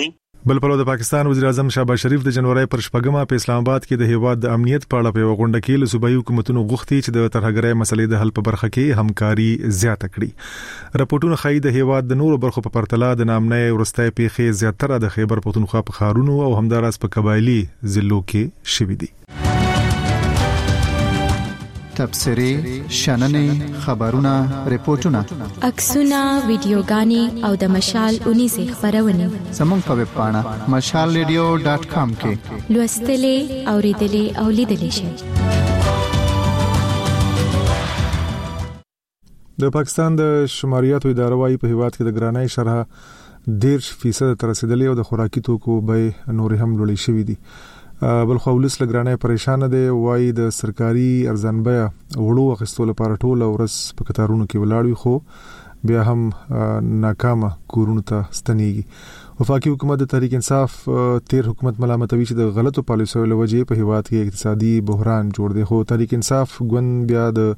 بل په د پاکستان وزیر اعظم شهباز شریف د جنوري پر شپږمه په اسلام آباد کې د هیواد د امنیت په اړه په غونډه کې له صوبایي حکومتونو غوښتي چې د ترهګرۍ مسلې د حل په برخه کې همکاري زیاته کړي. راپورټونه ښیي د هیواد د نورو برخو په پرتله د نامنۍ ورستۍ پیښې زیاتره د خیبر پختونخوا په ښارونو او همداراز په قبایلی ضلعو کې شوي دي. تبصرې، شننې، خبرونه، ریپورتونه، عکسونه، ویډیوګانې او د مشال 19 خبرونه زموږ په ویب پاڼه mashalradio.com کې لوستلې، اوریدلې او لیدلې شئ. د پاکستان د شماریاتو اداره وايي په هیواد کې د ګرانۍ شرح 10% تر رسیدلې او د خوراکي توکو بیې نور هم لوړې شوې دي. بل خو ولس لګرانې پریشان دي، وایي د سرکاري ارزان بیه وړو اخیستلو لپاره ټول ورځ په کتارونو کې ولاړ وي، خو بیا هم ناکامه کورونو ته ستنېږي. وفاقي حکومت د تحریک انصاف تیر حکومت ملامتوي چې د غلطو پالیسیو له وجې په هیواد کې اقتصادي بحران جوړ دی، خو تحریک انصاف ګوند بیا د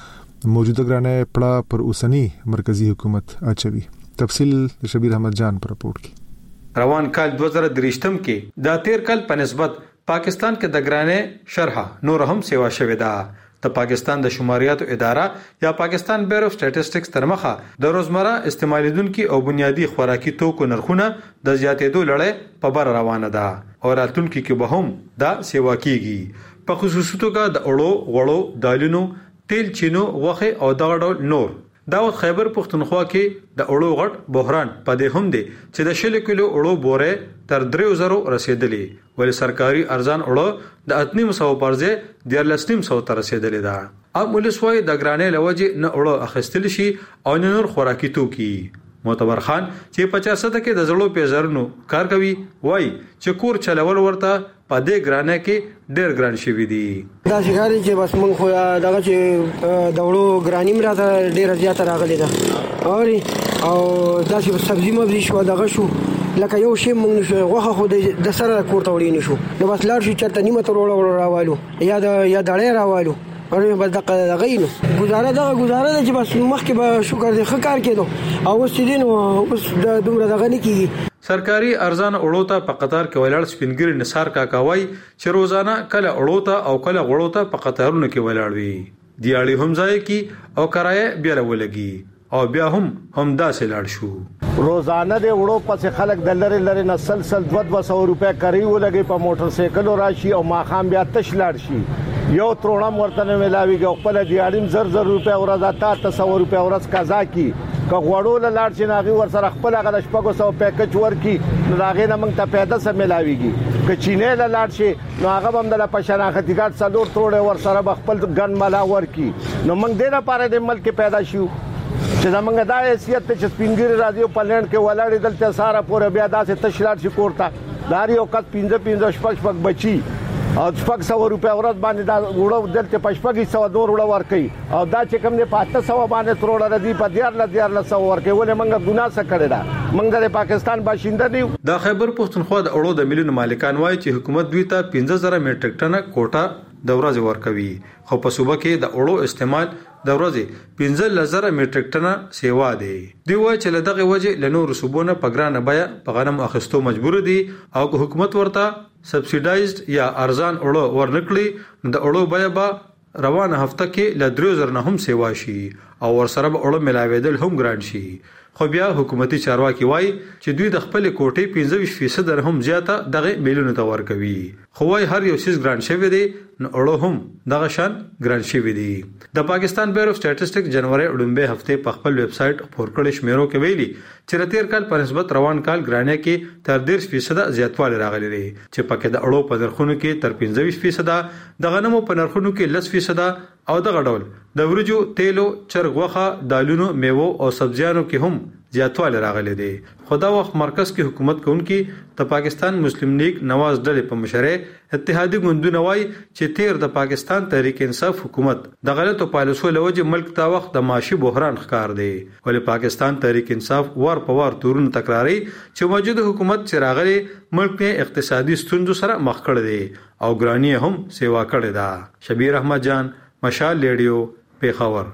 موجوده ګرانۍ پړه پر اوسنی مرکزی حکومت اچوي. تفصیل د شبیر احمد جان پر راپورټ کې. روان کال 2023 کې د تیر کال په نسبت پاکستان کې د ګرانۍ شرح نور هم سیوا شوې ده. د پاکستان د شماریاتو اداره یا پاکستان بیورو سټیټسټکس تر مخه د روزمره استعمالیدونکو او بنیادی خوراکي توکو نرخونه د زیاتېدو لړۍ په بر روانه ده او راتلونکي کې به هم دا سیوا کیږي. په خصوصي توګه د اړو غوړو، دالونو، تیل، چینو، غوښه او دغه ډول نور. دا خیبر پختونخوا کې د اړو غټ بحران پدې هم دي چې د 100 کیلو اړو بوره تر 3000 رسیدلې، ولې سرکاري ارزان اړو د 800 پرځه 1300 ته رسیدلې ده. اب ولسوي د ګرانې لوجه نه اړو اخیستل شي او نور خوراکي توکي. معتبر خان چې 50 کې د زړو پیزرونو کار کوي، وای چې کور چلول ورته په دې ګرانه کې ډېر ګران شوی دی. دا ښکاري چې بس مونږ خو دغه چې د وړو ګرانی مراته ډېر زیات راغلی ده او دا چې سبزی مبزي شو دغه شو لکه یو شی مونږ نشو غوخه خو د سره کور ته وړي نشو، نو بس لاړ شو چرته نیمه تر وړو راوالو یا دړې راوالو او بس دغه غینو گزاره ده چې بس مخکې به شکر دې ښه کار کېدو او اوس دې نو اوس د دومره دغه نه کېږي. سرکاري ارزان اړو ته په قطار کې ولاړ سپینګری نثار کاکاوي چې روزانه کله اړو ته او کله غړو ته په قطارونو کې ولاړ وي. دیاړي هم ځای کې او کرایه بیا ولګي او بیا هم داسې لاړ شو. روزانه د وړو پس خلک د لری نسل 200 روپے کری ولګي په موټر سایکل راشي او ماخام بیا تش لاړ شي. یو ترونم ورته نه ملاويږي، خپل دیاړم 0 روپے ورځ تا 100 روپے ورځ قضا کی که غوړو لاړ شي ناغي ور سره خپل هغه 500 پیکج ورکی نو هغه نه موږ ته پیدا سم ملاويږي. که چینه لاړ شي نو هغه هم د پښناختي ګټ څلور تروړې ور سره خپل ګن ملا ورکی. نو موږ دې لپاره د ملک پیدا شو چې زمونږ دا حیثیت چې سپینګری راځي په لند کې ولاړې دلته ساره پورې بیا داسې تشلار شي کوړه داري او کټ 15 شپږ بچي او 500 روپے ورځ باندې دا وړو دلته 500 دور وړو ورکي او دا چې کوم نه 500 باندې تروړه ردی په 1400 ورکي ولې منګه ګناه څه کړی دا منګه د پاکستان باشنده دی. د خیبر پختونخوا د اړو د ملیونو مالکان وایي چې حکومت دوی ته 15000 میټریک ټن کوټه د ورځې ورکوي، خو په صوبه کې د اړو استعمال د ورځې 15000 میټریک ټن سیوا دی. دوی وایي چې له دغه وجه له نورو صوبونو په ګرانه بیه په غنم اخیستو مجبور دي او که حکومت ورته سبسیډایزد یا ارزان اړو ورنکړي د اړو بیه به روانه هفته کې ل 3000 نه هم سیوا شي او ورسره به اړو ملاویدل هم ګران شي. خو بیا حکومتي چارواکي وایي چې دوی د خپل کوټې 25% هم زیاته دغه میلیونو ته ورکوي، خو وایي هر یو سیس ګران شوی دی نو اړو هم دغه شان ګران شوی دی. د پاکستان بیورو سټیټسټکس جنوري وړاندې هفته په خپل ویب سټ خبر کړي شمیرو کې ویلي چې تیر کال په نسبت روان کال ګرانۍ کې تر 10% زیاتوالی راغلی دی چې پکې د اړو په نرخونو کې تر 15%، د غنمو په نرخونو کې 10% او دغه ډول د ورجو، تیلو، چرګ غوښه، دالونو، میوو او سبزیانو کې هم زیاتوالی راغلی دی. خدا وخت مرکز کې حکومت کوونکی د پاکستان مسلم لیگ نواز ډلې په مشرۍ اتحادی ګوندونه وایي چې تیر د پاکستان تحریک انصاف حکومت د غلطو پالیسیو له وجې ملک ته وخت د معاشي بحران ښکار دی، ولې پاکستان تحریک انصاف وار په وار تورونه تکراري چې موجوده حکومت چې راغلی ملک کې اقتصادي ستونزو سره مخ کړی دی او ګرانی هم سیوا کړی ده. شبیر احمد جان، مشال ریډیو، پیښور.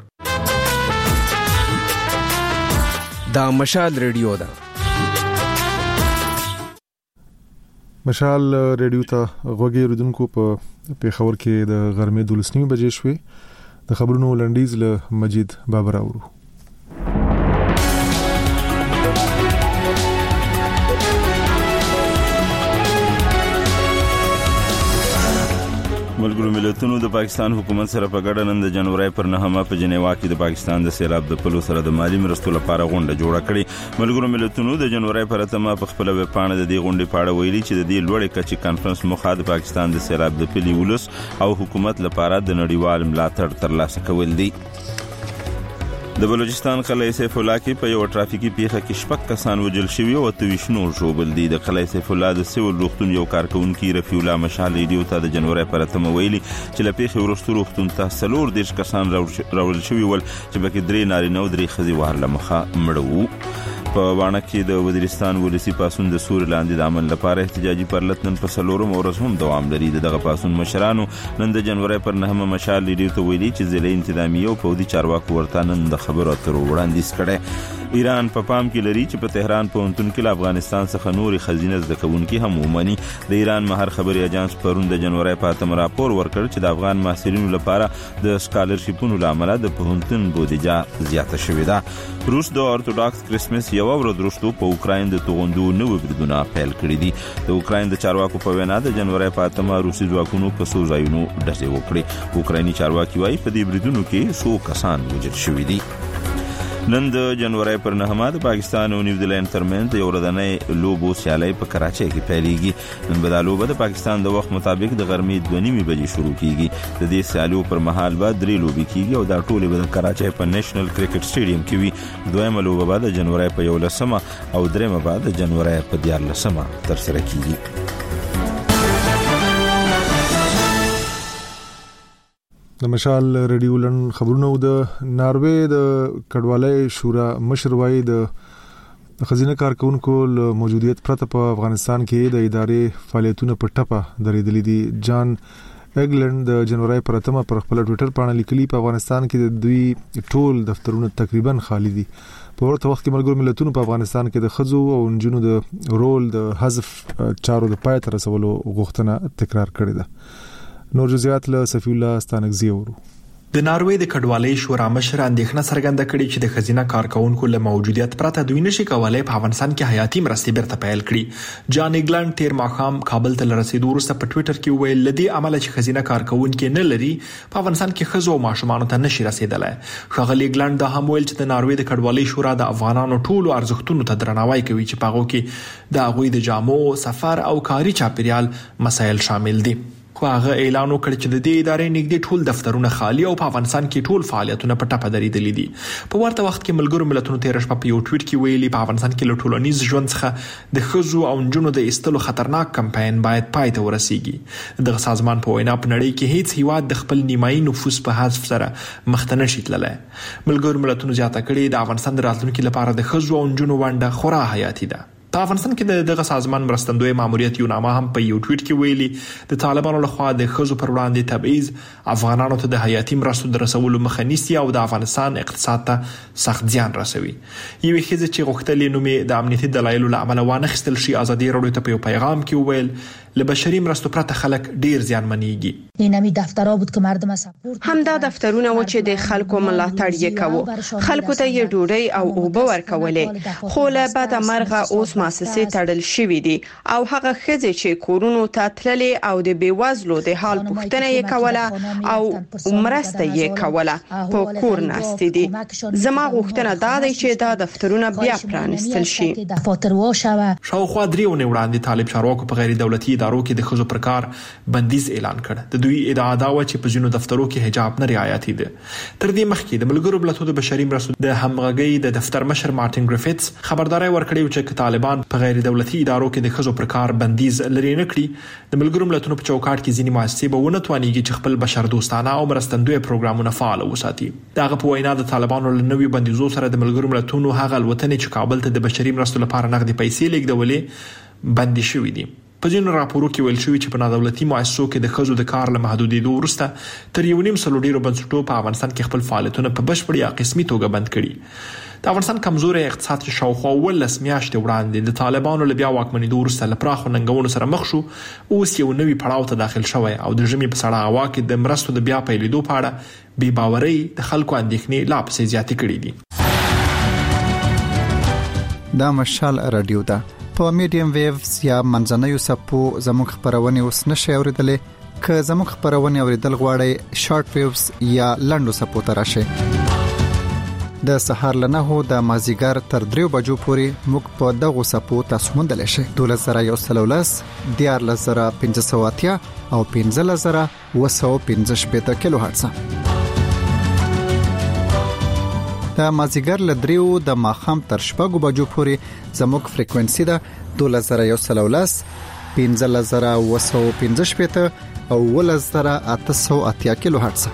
دا مشال ریډیو ده. مشال ریډیو ته غوږی ردونکو په پیښور کې د غرمې 12:30 بجې شوې د خبرونو لنډیز له مجید بابر اورو. ملګرو ملتونو د پاکستان حکومت سره په ګډه نن د جنوري پر 9 په جنیوا کې د پاکستان د سیلاب د پلو سره د مالی مرستو لپاره غونډه جوړه کړې. ملګرو ملتونو د جنوري پر 8 په خپل ویب پاڼه د دې غونډې په اړه ویلي چې د دې لوړې کچې کانفرنس مخه د پاکستان د سیلاب د پلي ولس او حکومت لپاره د نړیوال ملاتړ ترلاسه کول دي. د بلوچستان قلعه سیف الله کې په یو ټرافیکي پیښه کې شپږ کسان وژل شوي او 23 نور ژوبل دي. د قلعه سیف الله د سیول روغتون یو کارکونکي رفیع الله مشال ریډیو ته د جنوري پر 8 ویلي چې له پیښې وروسته روغتون ته 40 کسان راول شوي ول چې پکې 3 نارینه او 3 ښځې وهله مخه مړه وو. په وانه کې د وزیرستان ولسی پاسون د سور لاندې د عمل لپاره احتجاجي پرلط نن په 4 ورځ هم دوام لري. دغه پاسون مشرانو نن د جنوري پر 9 مشال ریډیو ته ویلي چې ضلع انتظامیه او پودي چارواکو ورته نن د خبرو اترو وړاندیز کړي. ایران په پام کې لري چې په تهران پوهنتون کې له افغانستان څخه نوري خزینه زده کوونکي هم ومني. د ایران مهر خبري اژانس پرون د جنوري په 8 راپور ورکړ چې د افغان محصلینو لپاره د سکالرشیپونو لامل د پوهنتون بودیجه زیاته شوې ده. روس د اورتودوکس کریسمس یو ورځ وروسته په اوکراین د توغندو نوې بریدونه پیل کړي دي. د اوکراین د چارواکو په وینا د جنوري په 8 روسي ځواکونو په څو ځایونو ډزې وکړې. اوکرایني چارواکي وايي په دې بریدونو کې 100 کسان وژل شوي دي. نن د جنوري پر 9 د پاکستان او نیوزیلند ترمنځ یو ورځنی لوبو سیالي په کراچۍ کې پیلېږي. نن به دا لوبه د پاکستان د وخت مطابق د غرمې 2:30 بجې شروع کیږي. د دې سیالیو پر مهال به 3 لوبې کیږي او دا ټولې به د کراچۍ په نېشنل کرکټ سټیډیم کې وي. دویمه لوبه به د جنوري په 11 او دریمه به د جنوري په 14 تر سره کیږي. د مشال ریډیو لن خبرونه د ناروې د کډوالۍ شورا مشر وايي د خزینه کارکونکو له موجودیت پرته په افغانستان کې د ادارې فعالیتونه په ټپه درېدلې دي. جان اګلند د جنوري پر 8 پر خپل ټوئیټر باندې لیکلي په افغانستان کې د دوی ټول دفترونه تقریبا خالی دي. په ورته وخت کې ملګرو ملتونو په افغانستان کې د خزو او نجونو د رول د حذف چارو د پای تر رسولو غوښتنه تکرار کړې ده. نور جزئیات له صفی الله ستانګزی ورو. د ناروې د کډوالۍ شورا مشر اندېښنه څرګنده کړې چې د خزینه کارکونکو له موجودیت پرته دوی نشي کولای په افغانستان کې حیاتي مرستې بیرته پیل کړي. جان ایګلند تیر ماښام کابل ته رسیدو وروسته په ټوئیټر کې ویل لدی عمل چې خزینه کارکونکو نه لري په افغانستان کې خزو او ماشومان ته نشي رسیدلای. ښاغلی ایګلند دا هم ویل چې د ناروې د کډوالۍ شورا د افغانانو ټولو ارزښتونو ته درناوی کوي چې په هغه کې د هغوی د جامو، سفر او کاري چاپیریال مسایل شامل دي. خو هغه اعلان وکړ چې د دې ادارې نږدې ټول دفترونه خالی او په افغانستان کې ټول فعالیتونه په ټپه درېدلي دي. په ورته وخت کې ملګرو ملتونو تیر شپه په یو ټویټ کې ویلي په افغانستان کې له ټولنیز ژوند څخه د ښځو او نجونو د ایستلو خطرناک کمپاین باید پای ته ورسیږي. دغه سازمان په وینا په نړۍ کې هیڅ هیواد د خپل نیمایي نفوس په حذف سره مخ ته نشي تللی. ملګرو ملتونو زیاته کړې د افغانستان د راتلونکي لپاره د ښځو او نجونو ونډه خورا حیاتي ده. په افغانستان کې دغه سازمان مرستندوی ماموریت یو نامه هم په یو ټویټ کې ویلي د طالبانو لخوا د ښځو پر وړاندې تبعیض افغانانو ته د حیاتي مرستو د رسولو مخه نیسي او د افغانستان اقتصاد ته سخت زیان رسوي. یوې ښځې چې غوښتلې نوم یې د امنیتي دلایلو له امله وانخیستل شي ازادي راډیو ته په یو پیغام کې وویل له بشري مرستو پرته خلک ډیر زیانمنېږي. اینمی دفترها بود که مردم سپورت همدا دفترونه و چې د خلکو ملاتړ یې کوو، خلکو ته یې ډوډۍ او اوبه ورکولې، خو له بده مرغه اوس مؤسسې تړل شوې دي او هغه ښځې چې کورونو ته تللې او د بیوزلو د حال پوښتنه یې کوله او مرسته یې کوله په کور ناستې دي. زما غوښتنه دا ده چې دا دفترونه بیا پرانستل شي. شاوخوا 3 ونې وړاندې طالب چارواکو په غیر دولتي ادارو کې د ښځو پر کار بندیز اعلان کړ. د دوی ادعا دا و چې په ځینو دفترو کې حجاب نه رعایتي ده. تر دې مخکې د ملګرو ملتونو د بشري مرستو د همغږۍ د دفتر مشر مارټین ګریفټس خبرداري ورکړې چې طالبان په غیر دولتي ادارو کې د ښځو پر کار بندیز لري نه کړي، د ملګرو ملتونو په چوکاټ کې ځینې مؤسسې به ونه توانیږي چې خپل بشردوستانه او مرستندوی پروګرامونه فعال وساتي. دغه په وینا د طالبانو له نویو بندیزو سره د ملګرو ملتونو هغه الوتنې چې کابل ته د بشري مرستو لپاره نغدي پیسې لیږدولې بندي شوې دي. په ځینو راپورو کې ویل شوی چې په نادولتي مؤسسو کې د ښځو د کار له محدودېدو وروسته تر 1.5 سلو ډیرو بنسټونو په افغانستان کې خپل فعالیتونه په بشپړ یا قسمي توګه بند کړي. د افغانستان کمزوري اقتصاد چې شاوخوا 18 میاشتې وړاندې د طالبانو له بیا واکمنېدو وروسته له پراخو ننګونو سره مخ شو، اوس یو نوي پړاو ته داخل شوی او د ژمي په سړه هوا کې د مرستو د بیا پیلېدو په اړه بې باورۍ د خلکو اندېښنې لا پسې زیاتې کړي دي. دا مشال رادیو ده په میډیم ویوز یا منځنیو سپو زموږ خبرونه اوس نشئ اوریدلې. که زموږ خبرونه اوریدل غواړئ شارټ ویوز یا لنډو سپو ته راشئ. د سهار له 9 د مازیګر تر 3 بجو پورې موږ په دغه سپو تاسو موندل شئ. 12113 14580 او 15215 کیلو هرتز. د مازیګر له 3 د ماخام تر 6 بجو پورې زموږ فریکوئنسي ده 12113 15215 او 11880 کیلو هرتز.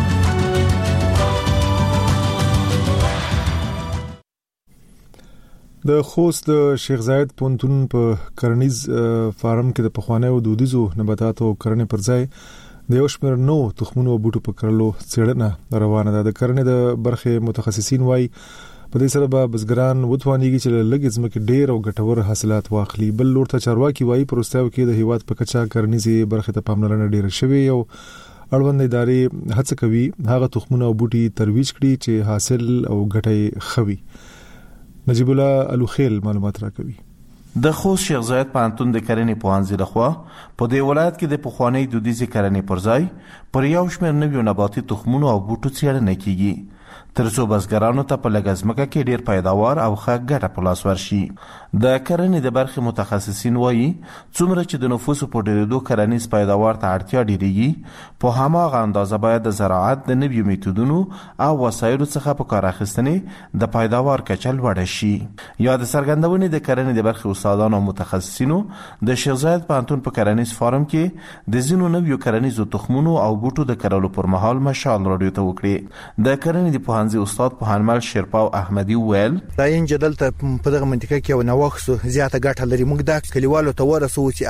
د خوست د شیخ زاید پونتون په کرنیز فارم کې د پخوانیو دودیزو نباتاتو کرنې پر ځای د یو شمېر نو تخمونو او بوټو په کرلو څېړنه روانه ده. د کرنې د برخې متخصصین وایي په دې سره به بزګران وتوانیږي چې لږ ځمکې ډېر او ګټور حاصلات واخلي. بل لور ته چارواکي وایي پروستاو کې د هیواد په کچا کرنیزي برخې ته پاملرنه ډېره شوې او اړوند ادارې هڅه کوي هغه تخمونه او بوټي ترویج کړي چې حاصل او ګټه خوي. نجیب الله الوخیل معلومات راکوي. د خوست شیخ زاید پوهنتون د کرنې پوهنځي لخوا په دې ولایت کې د پخواني دودیزي کرنې پر ځای پر یو شمېر نویو نباتي تخمونو او بوټو څېړنه کیږي ترڅو بزګرانو ته په لږه ځمکه کې ډېر پیداوار او ښه ګټه په لاس ورشي. د کرنې د برخې متخصصین وایي څومره چې د نفوسو په ډېرېدو کرنیز پیداوار ته اړتیا ډېرېږي په هماغه اندازه باید د زراعت د نویو میتودونو او وسایلو څخه په کار اخیستنې د پیداوار کچه لوړه شي. یا د څرګندونې د کرنې د برخې استادانو او متخصصینو د شیخ زاید پوهنتون په کرنیز فارم کې د ځینو نویو کرنیزو تخمونو او بوټو د کرلو پر مهال مشال راډیو ته وکړي. د کرنې د پوهنځي استاد پوهنمل شیرپاو احمدي ویل دا انجدل ته په دغه منطقه کې یو نوښت زیاته ګټه لري. موږ د کلیوالو ته ورسو چې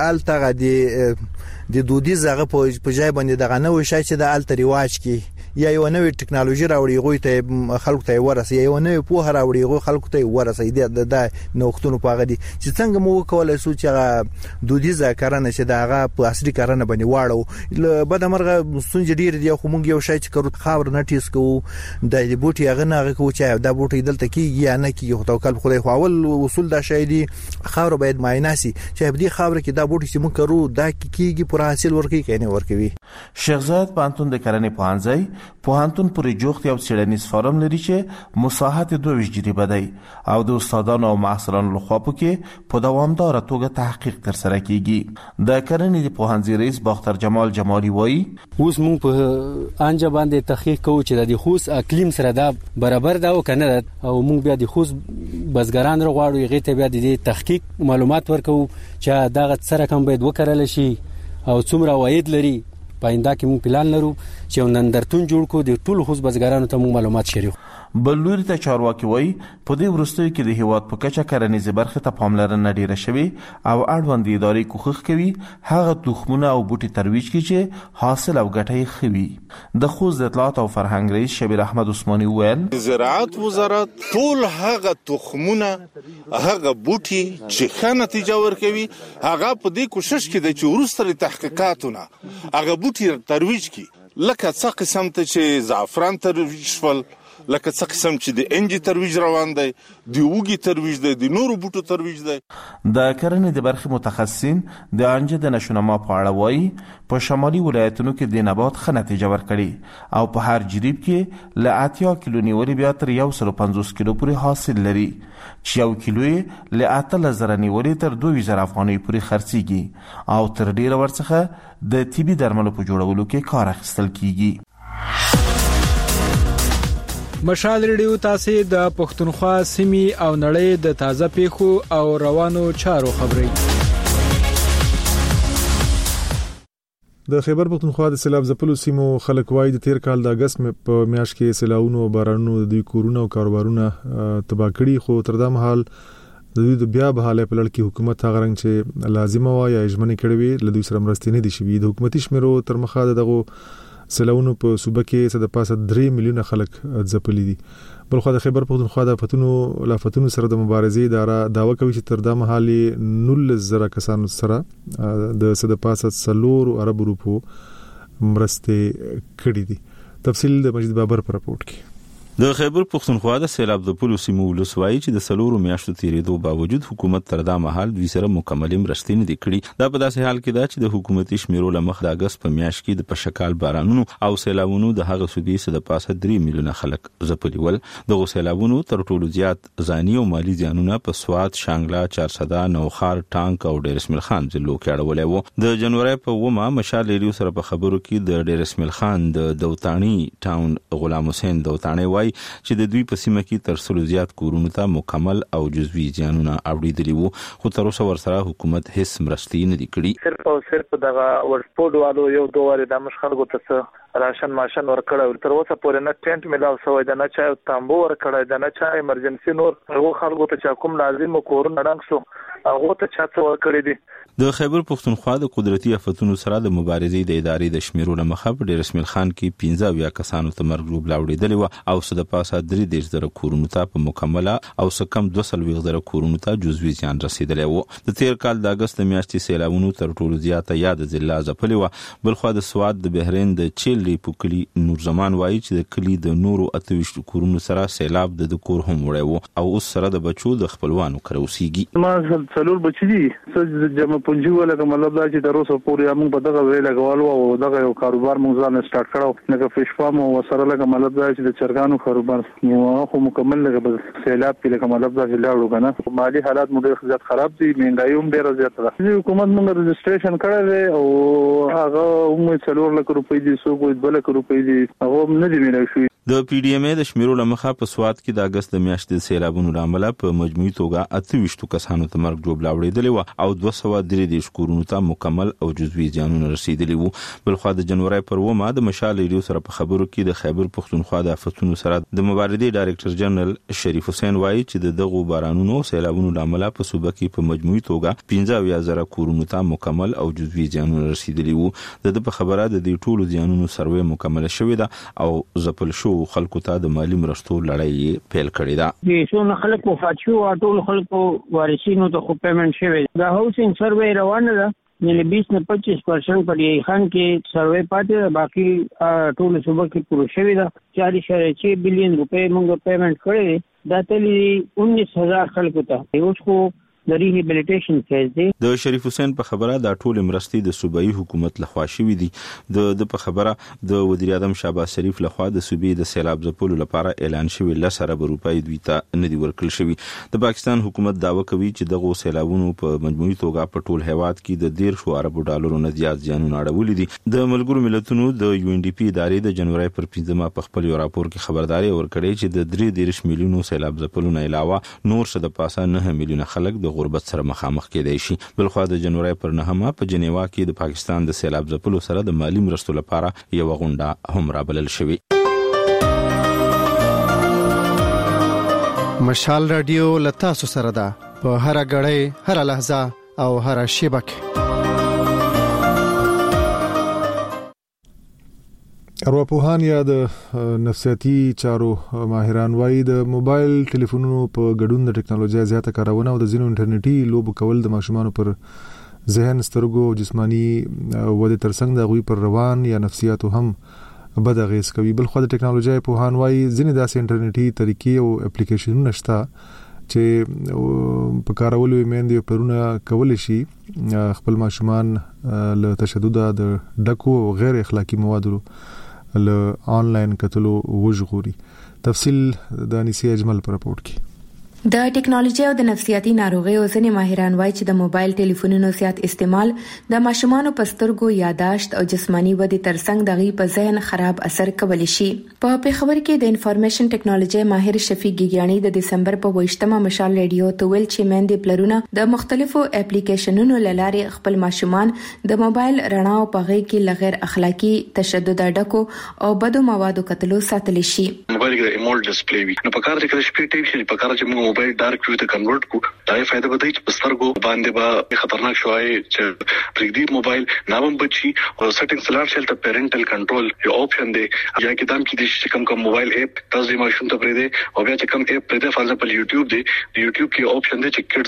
آلته د دودیز هغه په ځای باندې دغه نوې شای چې د آلته رواج کې یا یو نوې ټکنالوژي راوړي غوي ته خلکو ته ورسي یو نوې پوهه راوړي غوي خلکو ته ورسي د نوښتونو په غدي چې څنګه مو کولای سو چې دودیز کرنه چې دغه په اصلي کرنه باندې واړو بد مرغه سنج ډیر دی خو موږ یو شای چې کرو خاور نه ټیس کوو د بوټي هغه نه کو چې دا بوټي دلته کیږي یا نه کیږي خو توکل خدای خو اول اصول دا شای دی خاور باید معاینه سي چې په دې خاور کې دا بوټي چې موږ کرو دا کیږي پر حاصل ورکي کنه ورکوي. شیخ زاید پوهنتون د کرنې پوهنځي پوهنتون پورې جوخت یو څېړنیز فارم لري چې مساحت 22 جریبه دی او د استادانو او محصلانو لخوا پکې په دوامدار توګه تحقیق ترسره کیږي. د کرنې د پوهنځي رئیس باختر جمال جمالي وایي اوس موږ په انجا باندې تحقیق کوو چې د خوست اقلیم سره دا برابر دا او کنه او موږ بیا د خوست بزګران غواړو یغه ته بیا د تحقیق معلومات ورکو چې دا غت سره کوم باید وکړل شي او څومره واید لري پاینده کې موږ پلان لرو چې نندرتون جوړ کو د ټولو خوست بزګرانو ته موږ معلومات شریکو. بل لوري ته چارواکي وایي په دې وروستیو کې د هیواد په کچه کرنیزې برخې ته پاملرنه ډېره شوې او اړوند ادارې کوښښ کوي هغه تخمونه او بوټي ترویج کړي چې حاصل او ګټه یې ښه وي. د خوست د اطلاعات او فرهنګ رئیس شبیر احمد عثماني وویل زراعت وزارت ټول هغه تخمونه هغه بوټي چې ښه نتیجه ورکوي هغه په دې کوشش کې د چې وروسته تحقیقاتونه هغه بوټي ترویج کړي لکه څه قسم ته چې زعفران ترویج شول لکه څه قسم چې د انجی ترویج روان دی د وګي ترویج دی د نورو بوټو ترویج دی. د کرنې د برخې متخصصین د انجی د نشونما په اړه وایي په شمالي ولایتونو کې د نبات ښه نتیجه ورکړي او په هر جریب کې له 80 کیلو نیولې بیا تر 150 کیلو پورې حاصل لري چې یو کیلو یې له 8000 نیولې تر 2000 افغانۍ پورې خرڅيږي او تر ډیره ورڅخه د طبي درملو په جوړولو کې کار اخیستل کیږي. مشال ریډیو تاسو د پښتونخوا سیمې او نړۍ د تازه پیښو او روانو چارو خبري. د خیبر پښتونخوا د سیلاب ځپلو سیمو خلک وایي د تیر کال د اگست په میاشت کې سیلاونو او بارانونو د دوی کورونه او کاروبارونه تباہ کړي خو تر دا مهال د دوی د بیا بحاله په لړ کې حکومت هغه رنګ چې لازمه و یا اجمنی کړي وي لدوی سره مرستې نه دي شوي. د حکومتي شمیرو تر مخه دغه سلاونو په صوبه کې څه د پاسه 3 میلیونه خلک ځپلي دي. بل خو د خیبر پختونخوا د فتونو سره د مبارزې اداره داوا کوي چې تر دا مهالي 19,000 کسانو سره د څه د پاسه 4 ارب روپو مرستې کړې دي. تفصیل د مجید بابر پر راپورټ کې. د خیبر پختونخوا د سیلاب د پولو سیمو ولسوالۍ چې د سلورو میاشتو تیریدو باوجود حکومت تر دا مهال دوی سره مکمل مرستې نه دي کړې. دا په داسې حال کې ده چې د حکومتي شمیرو لمخ د اگست په میاشت کې د پشکال بارانونو او سیلابونو د هغه صوبې څخه د پاسه 3 میلیونه خلک ځپلي ول. دغه سیلابونو تر ټولو زیات ځاني او مالی زیانونه په سوات، شانګلا، چارسدا، نوخار، ټانک او ډیر اسماعیل خان ضلعو کې اړولې وو. د جنوري په ومه مشال ریډیو سره په خبرو کې د ډیر اسماعیل خان د دوتانی ټاون غلام حسین دوتانی وای چې د دوی په سیمه کې تر څلو زیات کورونو ته مکمل او جزوی زیانونه اوریدلي وو، خو تر اوسه ورسره حکومت هیڅ مرستې نه دي کړې. صرف او صرف دغه ورسپورټ والو یو دوه د مشخلګو ته راشن ماشن ورکړل. تر اوسه پورې نه ټینټ ملاو سوی د نه چا تامبو ورکړل د نه چا ایمرجنسي نور هغه خلکو ته چې کوم لازم کورونه ډنګ شو هغه ته چا څه ورکړي دي. د خیبر پختونخوا د قدرتي آفتونو سره د مبارزې د ادارې د شمیرو لمخه په ډیر اسماعیل خان کې 15 کسانو ته مرګ لاوړېدلی و او څه د پاسه 3,000 کورونو ته په مکمله او څه کم 2,000 کورونو ته جزوی زیان رسیدلی و. د تیر کال د اگست میاشتې سیلابونو تر ټولو زیاته یاد ضلع ځپلې و. بل خو د سواد د بحرین د چیلې په کلی نور زمان وایي چې د کلی د نورو 28 کورونو سره سیلاب د کور هم وړي و او اوس سره د بچو د خپلوانو کروسیږي. ما څلور بچی دي څه جمع پنځه ولکه مطلب دا چې تر اوسه پورې موږ په دغه ویل غوالو او دغه یو کاروبار موږ ځان سٹارټ کړو لکه فش فارم او سره لکه مطلب دا چې د چرګانو کاروبار نو خو مکمل لکه سیلاب کې لکه مطلب دا چې لاړو کنه مالی حالات مو ډېر زیات خراب دي، مهنګايي هم ډېر زیات ده. حکومت موږ رجسټریشن کړی او هغه هم 4 لک روپۍ دي، سو کوئی 2 لک روپۍ دي، هغه نه دي ملي شوی. د پی ډی ایم ای د شمیرو لمخه په سواد کې د اگست د میاشتې سیلابونو لامل په مجموعي توګه 28 کسانو ته مرګ جوړ لاوړېدلی و او 233 کورونو ته مکمل او جزوی زیانونه رسیدلی وو. بل خو د جنوري پر ومه د مشال ریډیو سره په خبرو کې د خیبر پختونخوا د آفتونو سره د مبارزې ډایریکټر جنرال شریف حسین وایي چې د دغه بارانونو سیلابونو لامل په صوبه کې په مجموعي توګه 15,000 کورونو ته مکمل او جزوی زیانونه رسیدلی وو. د په خبره د دې ټولو زیانونو سروې مکمل شوې ده او ځپل شو خلکو ته د مالی مرستو لړۍ پیل کړې ده. د څو خلک وفات شو او ټول خلکو وارثینو ته خو پیمنٹ شوی. دا هاوسینګ سروې روانه ده، یعنی 20 نه 25% پر یې خان کې سروې پاتې، باقي ټول صوبه کې پوره شوی ده. 4.6 بلین روپے موږ پیمنٹ کړی، دا تللی 19,000 خلکو ته. اوس خو د ریهابلیټیشن فیز دی. د شریف حسین په خبره دا ټول مرستې د صوبایي حکومت لخوا شوې دي. د په خبره د وزیر اعظم شهباز شریف لخوا د صوبې د سیلاب ځپلو لپاره اعلان شوی 10 ارب روپۍ دوی ته نه دي ورکړل شوی. د پاکستان حکومت داوا کوي چې دغه سیلابونو په مجموعي توګه په ټول هیواد کې د 1.5 ارب ډالرو نه زیات زیانونه اړولي دي. د ملګرو ملتونو د یو ان ډي پی ادارې د جنوري پر 15 په خپل راپور کې خبرداري ورکړې چې د 3.3 میلیونو سیلاب ځپلو نه علاوه نور څه د پاسه 9 میلیونه خلک د غربت سره مخامخ کېدای شي. بل خو د جنوري پر 9 په جنیوا کې د پاکستان د سیلاب ځپلو سره د مالی مرستو لپاره یو غونډه هم رابلل شوې. مشال رادیو لتا سره ده په هر غړې هر لحظه او هر شیبه کې. ارواپوهان یا د نفسیاتي چارو ماهران وایي د موبایل ټلیفونونو په ګډون د ټکنالوژي زیاته کارونه او د ځینو انټرنیټي لوبو کول د ماشومانو پر ذهن، سترګو او جسمانی وده ترڅنګ د غوي پر روان یا نفسیاتو هم بد اغیز کوي. بل خو د ټکنالوژي پوهان وایي ځینې داسې انټرنیټي طریقې او اپلیکیشنونه شته چې په کارولو یې میندې پرونه کولی شي خپل ماشومان له تشدد د ډکو او غیر اخلاقی موادو له آنلاین کتلو وژغوري. تفصیل د انیسی اجمل پر راپورټ کې. د ټکنالوژي او د نفسیاتي ناروغیو ځینې ماهران وایي چې د موبایل ټلیفونونو زیات استعمال د ماشومانو په سترګو، یاداشت او جسمانی ودې ترڅنګ د غي په ذهن خراب اثر کولی شي. په پیښور کې د انفارمیشن ټکنالوژي ماهر شفیق ګیګیانی د دسمبر په 28مه مشال ریډیو ته ویل چې میندې پلرونه د مختلفو اپلیکیشنونو لارې خپل ماشومان د موبایل رڼا او پغې کې لغیر اخلاقی تشدد ډکو او بدو موادو کتلو ساتلی شي. موبایل کې ایمول ډسپلی وي، نو په کار کې شپې ټیپ شي، په کار چې موږ موبایل ډارک ویو ته کنورټ کو دا فائدہ به دی چې سترګو باندې به خطرناک شوی چې پرېږدي موبایل نامم بچي او سیټینګز لار شل ته پیرنټل کنټرول یو اپشن دی یا کې دام کې د کوم موبایل اپ تاسو ما شوم ته پرېږدي او بیا چې کوم اپ پرېږدي فار ایگزامپل یوټیوب دی یوټیوب کې اپشن دی چې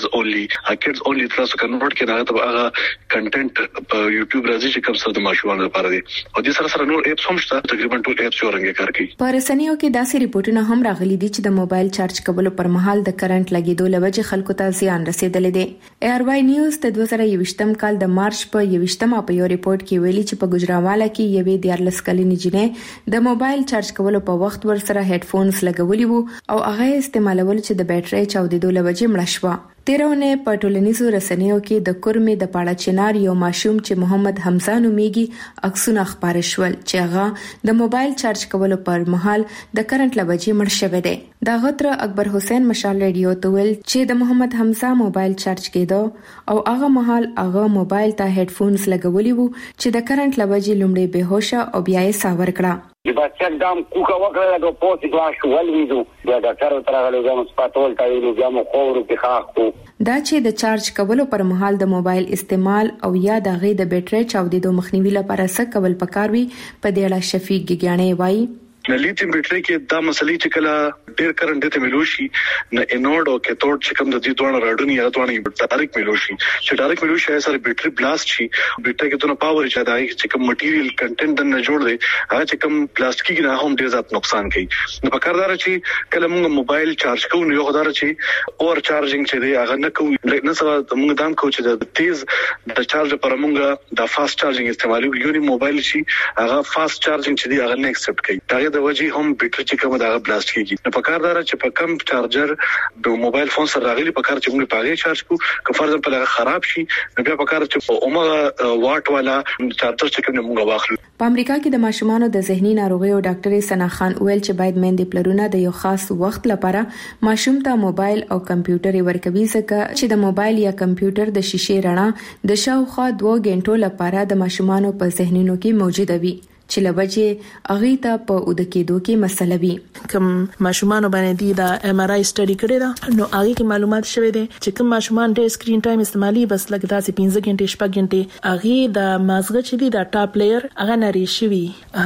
کډز اونلی تاسو کنورټ کې نه ته هغه کنټینټ په یوټیوب راځي چې کوم څه د ماشومان لپاره دی او د سره نور اپس هم شته تقریبا ټول اپس ورنګ کار کوي. په رسنیو کې داسې ریپورتونه هم راغلي دي چې د موبایل چارج کولو پر مهال د کرنٹ لګیدو لوجه خلکو ته زیان رسیدلی دی. ایر وای نیوز د 2021م کال د مارچ په 21مه په یو ریپورت کې ویلي چې په ګجراواله کې یوې 14 کلنې جنې د موبایل چارج کولو په وخت ورسره هډ فونز لګولي وو او هغه استعمالول چې د بیټرۍ چاودېدو لوجه مړه شوه. تیرونه په ټولنیزو رسنیو کې د کورمې د پاړه چنار یو ماشوم چې محمد حمزه نومیږي عکسونه خبره شول چې هغه د موبایل چارج کولو پر مهال د کرنٹ لوجې مړ شوی دی. دا غتر اکبر حسین مشال ریډیو ته ویل چې د محمد حمزه موبایل چارج کېدو او هغه مهال هغه موبایل ته هډ فونز لګولي وو چې د کرنٹ لوجې لومړی بهوشه او بیا یې ساور کړه. د بچن دام کوکا وکړه د پوسټ ګلاس ولویدو د ډاکټر تر هغه لږه سپاتول تایلو بیا مو خورو په خاخو دا چې د چارج کولو پر مهال د موبایل استعمال او یا د غي د بیټرۍ چاودېدو مخنیوي لپاره څه کول پکار وي په دې اړه شفیق ګګیانې وایي. لیتیم بیټری کې دا مسلې چې کله ډیر کرنٹ ته ملوشي نه انوډ او کیتود چې کوم د دې دوه راډونی یا دوه ډایرکټ ملوشي چې ډایرکټ ملوشي سره بیټری بلاست شي بیټری کې دونه پاور چې دا چې کوم مټیریل کنټینټ نه جوړ دی هغه چې کوم پلاستیکي نه هم ډیر زیات نقصان کوي. نو پکاردار چې کله موږ موبایل چارج کوو نو یو خدای چې اور چارجینګ چې دی هغه نه کوو نه سره موږ دام کوو چې د تیز د چارج پر موږ د فاست چارجینګ استعمالو یو موبایل شي هغه فاست چارجینګ چې دی هغه نه ایکسپټ کوي د وجې هم بیټری چې کومه دا بلاست کیږي. نو پکاردار چې په کم چارجر د موبایل فون سره راغلي پکار چې موږ پاغه چارج کو که فرض په لغه خراب شي نو بیا پکار چې اومه واټ والا چارجر چې کوم موږ واخلو. په امریکا کې د ماشومانو د ذهني ناروغیو ډاکټر سنا خان ویل چې باید مېندې پلرونه د یو خاص وخت لپاره ماشوم ته موبایل او کمپیوټر ورکوي ځکه چې د موبایل یا کمپیوټر د شیشې رڼا د شاوخوا 2 غنټو لپاره د ماشومانو په ذهنونو کې موجوده وي چې لوجه اغه ته په اود کېدو کې مسله وي. کوم ماشومان باندې د ایم ار آی سټډي کړی دا نو هغه کې معلومات شوه دي چې کوم ماشومان ډېر سکرین ټایم استعمالي بس لکه تاسو 15 غنټې شپږ غنټې هغه د مازغه چې دی د ټاپ لیئر هغه نری شوی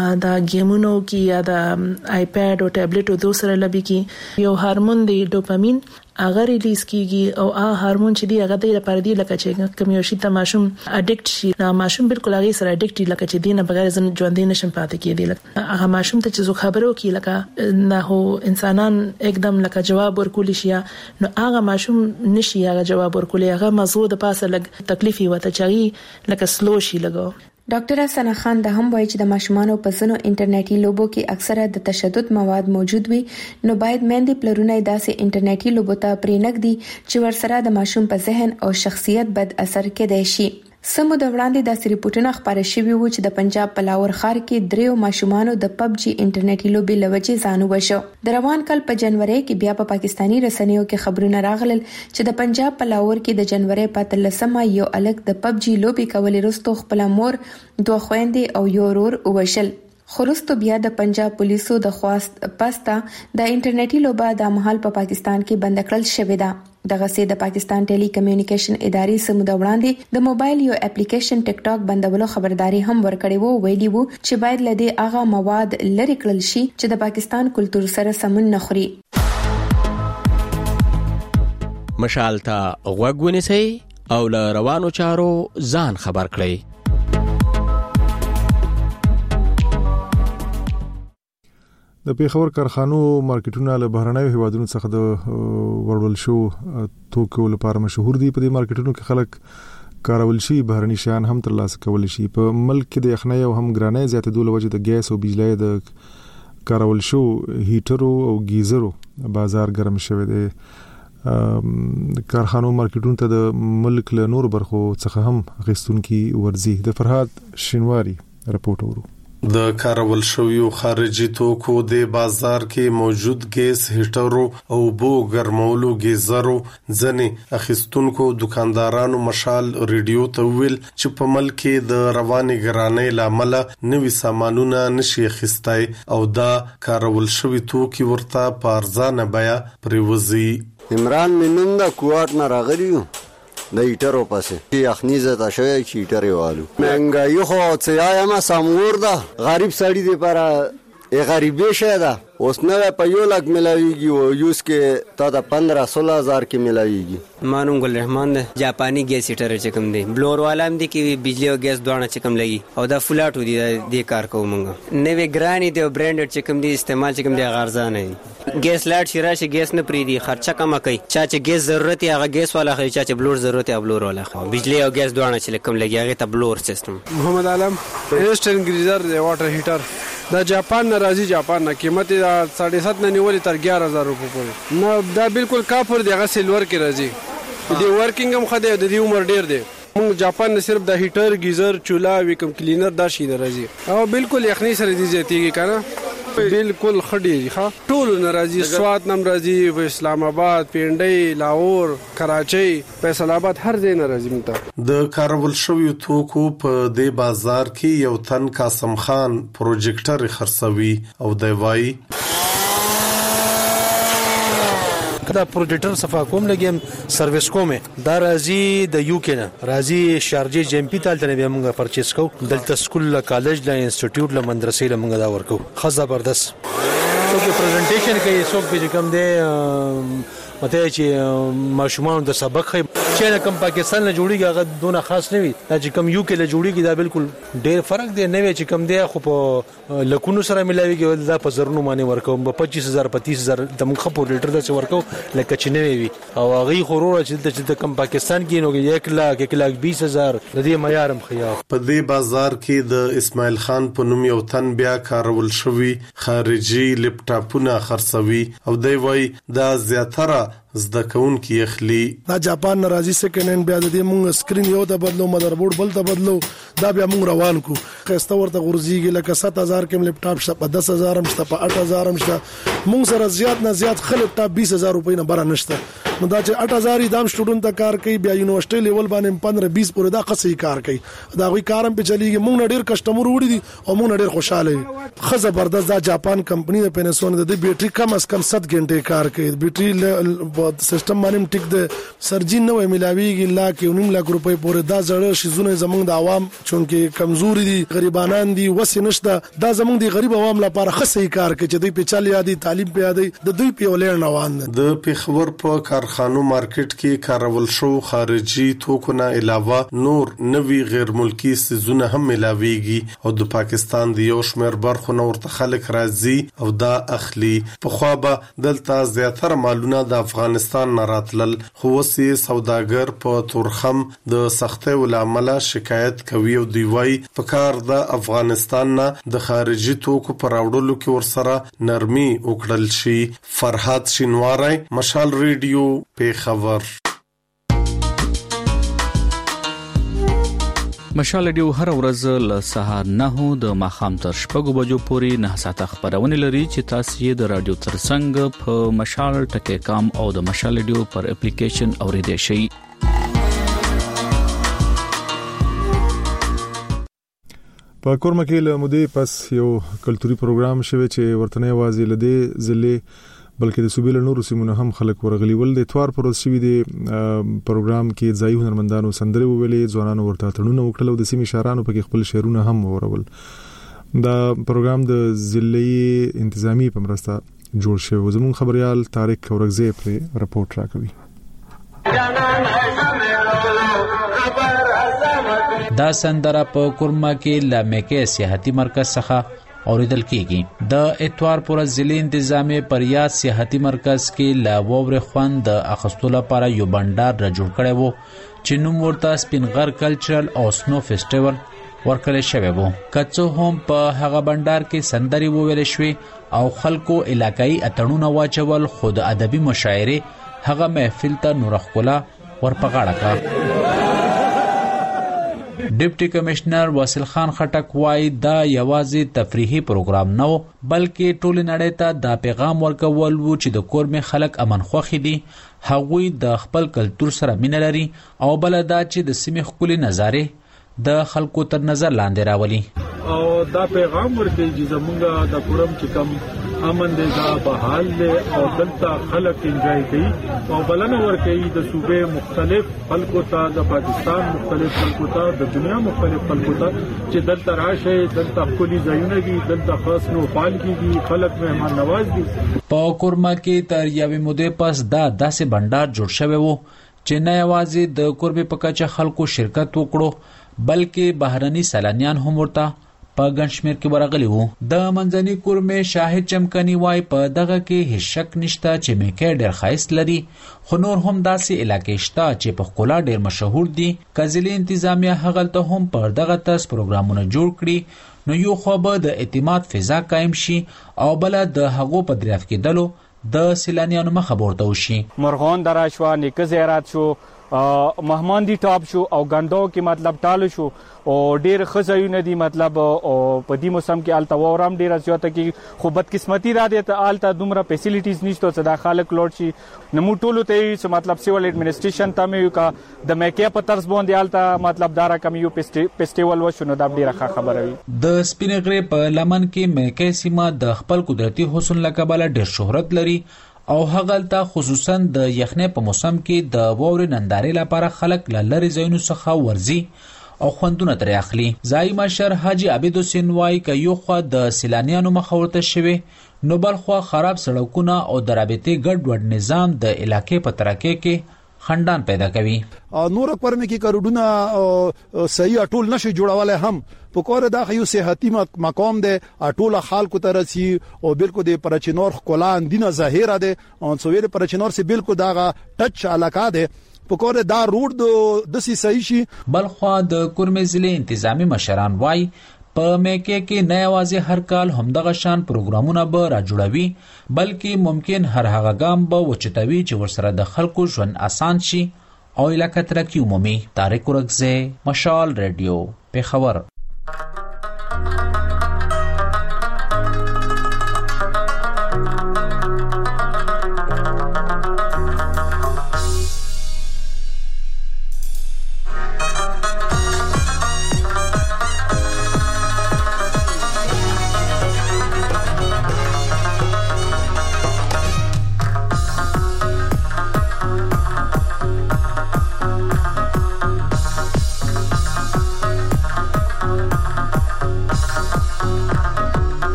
د گیمونو کې یا د آیپاد او ټابلیټ او دوسره لبي کې یو هارمون دی ډوپامین هغه ریلیز کیږي او هارمون چې دی هغه د لپاره دی لکه چې کوم یو شی ته ماشوم اډیکټ شي نو ماشوم بالکل هغه سره اډیکټ لکه چې دینه بغیر ژوند نشم پاتې کېدی هغه ماشوم ته چې زو خبرو کی لکه نه هو انسانان एकदम لکه جواب ورکول شي نو هغه ماشوم نشي هغه جواب ورکول هغه موضوع د پاسه لګ تکلیفي وته چاري لکه سلو شي لګو. ډاکټر سنا خان د هم وایي چې د ماشومانو په ځینو انټرنیټي لوبو کې اکثره د تشدد مواد موجود وي نو باید مېندې پلرونه داسې انټرنیټي لوبو ته پرېنګدي چې ورسره د ماشوم په ذهن او شخصیت بد اثر کېدای شي. سمو د وړاندې د ریپورتونو خبره شوی و چې د پنجاب په لاور ښار کې دریو ماشومانو د پبجي انټرنیټي لوبي لوجې ځانو وشو. د روان کال په جنوري کې بیا په پاکستانی رسنیو کې خبرونه راغلل چې د پنجاب په لاور کې د جنوري په 13مه یو الګ د پبجي لوبي کولې رستو خپل مور دوه خويندې او یو ورور وشل. خورستو بیا د پنجاب پولیسو د خواست پستا د انټرنیټي لوبه د محل په پاکستان کې بند کړل شوې ده. دغه سي د پاکستان ټيلي کمیونیکیشن ادارې سمو د وړاندې د موبایل یو اپلیکیشن ټیک ټاک بندولو خبرداري هم ورکړې وو ویلي وو چې باید لدی هغه مواد لری کړل شي چې د پاکستان کلچر سره سمون نه خوري. مشالتا غوګونی سي او له روانو چارو ځان خبر کړئ. د پیښور کارخانو مارکیټونه له بهرنیو هیوادونو څخه د ورول شو توکو لپاره مشهور دي. په دې مارکیټونو کې خلک کارول شي بهرني شیان هم ترلاسه کول شي. په ملک کې د یخنۍ او هم ګرانۍ زیاتېدو له وجې د ګیس او بجلی د کارول شو هیټرو او گیزرو بازار ګرم شوی دی. کارخانو مارکیټونو ته د ملک له نور برخو څخه هم غیستونکي ورزي. د فرهاد شینواری رپورټ ورو. د کارول شویو خارجي توکو د بازار کې موجود ګیس هیټرو او بو ګرمولو گیزرو ځنې اخیستونکو دکاندارانو مشال ریډیو ته ویل چې په ملک کې د رواني ګرانۍ لامل نوي سامانونه نشي اخیستای او دا کارول شوی توکي ورته په ارزانه بیا پریوزي. عمران مینوم د کوټ نه راغلیو د ایټرو پسې یخني زته شوی چې ایټرې والو مهنګایي خو څه ما سمور ده غریب سړی دی پر غریبې شه ده اوس نه په 1 لک ملاویږي او یوز کې تا د 15-16 هزار کې ملاویږي. مانو ګل رحمان ده جاپانی ګیس هیټر چې کوم دی بلور والا هم دي کې بجلی او ګیس دوانه چې کوم لګي او دا فلاټو دي د کار کوم موږ نوې ګرانی دی او برانډډ چې کوم دی استعمال چې کوم دی غارزانه دي. ګیس لاټ شي راشي ګیس نه پریدي خرچه کم کوي چا چې ګیس ضرورت یې هغه ګیس والا خي چا چې بلور ضرورت یې بلور والا خي بجلی او ګیس دوانه چې کوم لګي هغه ته بلور سیستم. محمد عالم ایسټرن گریزر دی واټر هیټر دا جاپان نه راځي. جاپان نه قیمت 7.5 نه نیولې تر 11000 روپے پورې نه دا بالکل کافر دی هغه سیلور کې راځي دی ورکینګ هم خدای د دې عمر ډیر دی. موږ جاپان نه صرف د هیټر گیزر چولا ویکم کلینر دا شي راځي او بالکل یخني سره دي زیاتیږي کنه بالکل خډي ښه ټول ناراضي سوات نم راځي په اسلام آباد پینډي لاهور کراچي فیصل آباد هر ځای ناراضي مته. د کارول شوی توکو په دې بازار کې یو تن قاسم خان پروجیکټر خرڅوي او دی وای کدا پروجیکټر صفا کوم لګیم سرویس کومه دا راځي د یو کې نه راځي شارجه جمپی تال ته به موږ پرچیز کو دلته سکول کالج لا انسټیټیوټ لا مدرسې لا موږ دا ورکو خاص زبردست څوک پریزنټیشن کوي څوک به کوم دی مته چې ماشومان د سبق خي چې کوم پاکستان نه جوړیږي هغه دونه خاص نه وي چې کوم یو کې له جوړیږي دا بالکل ډېر فرق دی نه وي چې کوم دی خو په لکونو سره ملاويږي دا په زرونو باندې ورکوم په 25000 په 30000 د مخ په لیټر د څه ورکو لکه چې نه وي او هغه خورو چې کوم پاکستان کې نو 1,20,000 د دې معیارم خیا. په دې بازار کې د اسماعیل خان په نوم یو تن بیا کارول شوی خارجي لپټاپونه خرڅوي او دی وای دا زیاتره زده کون کی اخلي. دا جاپان ناراضي سکند هند بیا د دې مونږ سکرین یو ته بدلو مدربورډ بل ته بدلو دا بیا مونږ روان کو خسته ورته غورځيږي لکه 7000 کې لپټاپ شته په 10000 هم شته په 8000 هم شته مونږ سره زیات نه زیات خلک ټاپ 20000 روپۍ نه بره نشته نو دا چې 8000 دام سټوډنټ ته کار کوي بیا یونیورسيټي لیول باندې 15-20 پورې دا قصې کار کوي دا غوي کارم په چلیږي مونږ ډېر کسٹمر وړي دي او مونږ ډېر خوشاله یو خو زبردست دا جاپان کمپنی د پینسون د بیټری کم از کم 7 غنټه کار کوي بیټری سیستم باندې ټیک د سرجین نو ملاویږي لا کې 9 لک روپۍ پورې دا زړه شیزونه زمونږ د عوام چونکه کمزوري دي غریبانان دي وسې نشته دا زمونږ د غریب عوام لپاره خصي کار کوي چې دوی په چالي یادي تعلیم په یادي د دوی په ولر روان دي. د پیښور په کارخانو مارکیټ کې کارول شو خارجي توکو نه علاوه نور نوي غیر ملکی سيزونه هم ملاويږي او د پاکستان د یو شمېر برخو نور خلک راځي او دا اخلي په خوابه دلته زیاتره مالونه د افغانستان نه راتلل خو وسي سوداګر په تورخم د سختۍ ولامل شکایت کوي او دی وای په کار د افغانستان نه د خارجي توکو پر راوړلو کې ورسره نرمي وکړل شي. فرحات شینواری مشال ریډیو پیښور. مشال ډیو هر ورځ له سهار 9 د ماخام تر شپږو بجو پورې 9 ساعته خبرونه لري چې تاسو یې د رادیو ترڅنګ په مشال ټکی کام او د مشال ډیو پر اپلیکیشن اوریدئ شئ. په کورما کې له مودې پس یو کلتوري پروګرام شوی چې ورتنه وازی لدې ضلع بلکې د صوبې له نورو سیمونو هم خلک ورغلي ول د اتوار پر ورځ شوی دی پروګرام کې ځای هنرمندانو سندري ویلې ځوانانو ورته تړونه وکړل او د سیمې شهرانو په خپل شعرونه هم ورول. دا پروګرام د ضلعي انتظامی په مرسته جوړ شوی. زموږ خبريال طارق اورغزی پر رپورت راکوي. دا سندره په کورما کې لامکه سیاحتي مرکز څخه اوریدل کیږي. د اتوار پر ضلع انتظامی پر یاد سیاحتي مرکز کې لا وور خوند د اخستو لپاره یو بندر را جوړ کړی وو چې نوم ورته سپینغر کلچرل او سنو فیسټیوال ورکړل شوی وو. کڅو هم په هغه بندر کې سندري وویل شوې او خلکو علاقائی اتړونه واچول خود ادبي مشاعره هغه محفل ته نور خلا ورپغاړه کا. ډیپټي کمشنر واصل خان خټک وای دا یوازې تفریحي پروګرام نه و بلکې ټول نړۍ ته دا پیغام ورکول وو چې د کورمه خلک امن خوخي دي هغوی د خپل کلچر سره مینه لري او بل دا چې د سیمې خپل نظاره د خلکو تر نظر لاندې راولي او دا پیغام ورکړي چې زمونږ د کورم چې کم امن دی دا بحال دی او دلته خلک انجوای کوي او بلنه ورکړي د صوبې مختلف خلکو ته د پاکستان مختلف خلکو ته د دنیا مختلف خلکو ته چې دلته راشه دلته خولي ځایونه دي دلته خاص نو فعال کیږي خلک مهمان نواز دي په کورما کې تر یوې مودې پس دا داسې بندر جوړ شوی وو چې نه یوازې د کوربه په کچه خلکو شرکت وکړو بلکې بهرني سیلانیان هم ورته په ګنشمیر کې ورغلي وو د منځني کورمه شاهد چمکني وای په دغه کې هیڅ شک نشته چې میکه ډېر خاص لري خو نور هم داسې علاقې شته چې په خپل ډېر مشهور دي کزلی انتظامیه هغه ته هم پر دغه تاس پروګرامونه جوړ کړي نو یو خو به د اعتماد فضا قائم شي او بل د هغو په دریافت کېدلو د سیلانیانو مخه ورته وشي مرغون دراشوا نیکه زیارت شو مهمان دی ټاپ شو او غندو کې مطلب ټالو شو او ډیر خزایونه دي مطلب او په دې موسم کې الته وورم ډیر زیاته کې خو بدقسمتي را دي ته الته دومره فیسیلیټیز نشته چې د خلک لوړ شي نو ټولو ته چې مطلب سیول اډمنسټریشن ته مې کا د میکه په طرز باندې الته مطلب دارا کم یو فیسټیوال وشو دا ډیره خبره وي د سپینغره په لمن کې میکه سیمه د خپل قدرتي حسن لقب ډیر شهرت لري او هغلته خصوصا د یخنۍ په موسم کې د ووري نندارې لپاره خلک لری ځایونو څخه ورزي او خوندونه ترې اخلي ځای مشر حاجی عبید حسین وای ک یو خو د سیلانیانو مخاورته شوی نو بل خو خراب سړکونه او د رابطې ګډوډ نظام د علاقې په ترکه کې خندان پیدا کوي نور کورمه کې کروډونه صحیح اټول نشي جوړواله هم په کور دا یو صحتي مقام دی اټول خلکو ترسي او بالکل د پرچنور کولان دینه ظاهره ده او سویر پرچنور سي بالکل دا ټچ علاقه ده په کور دا روډ د سي صحیح شي بل خو د کورمه ضلع انتظامی مشران وای په میکه کې نه یوازې هر کال همدغه شان پروګرامونه به را جوړوي بلکې ممکن هر هغه ګام به وچتوي چې ورسره د خلکو ژوند آسان شي او علاقه ترقی عمومي طارق ورغزه مشال رادیو پیښور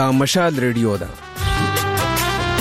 دا مشال ریډیو ده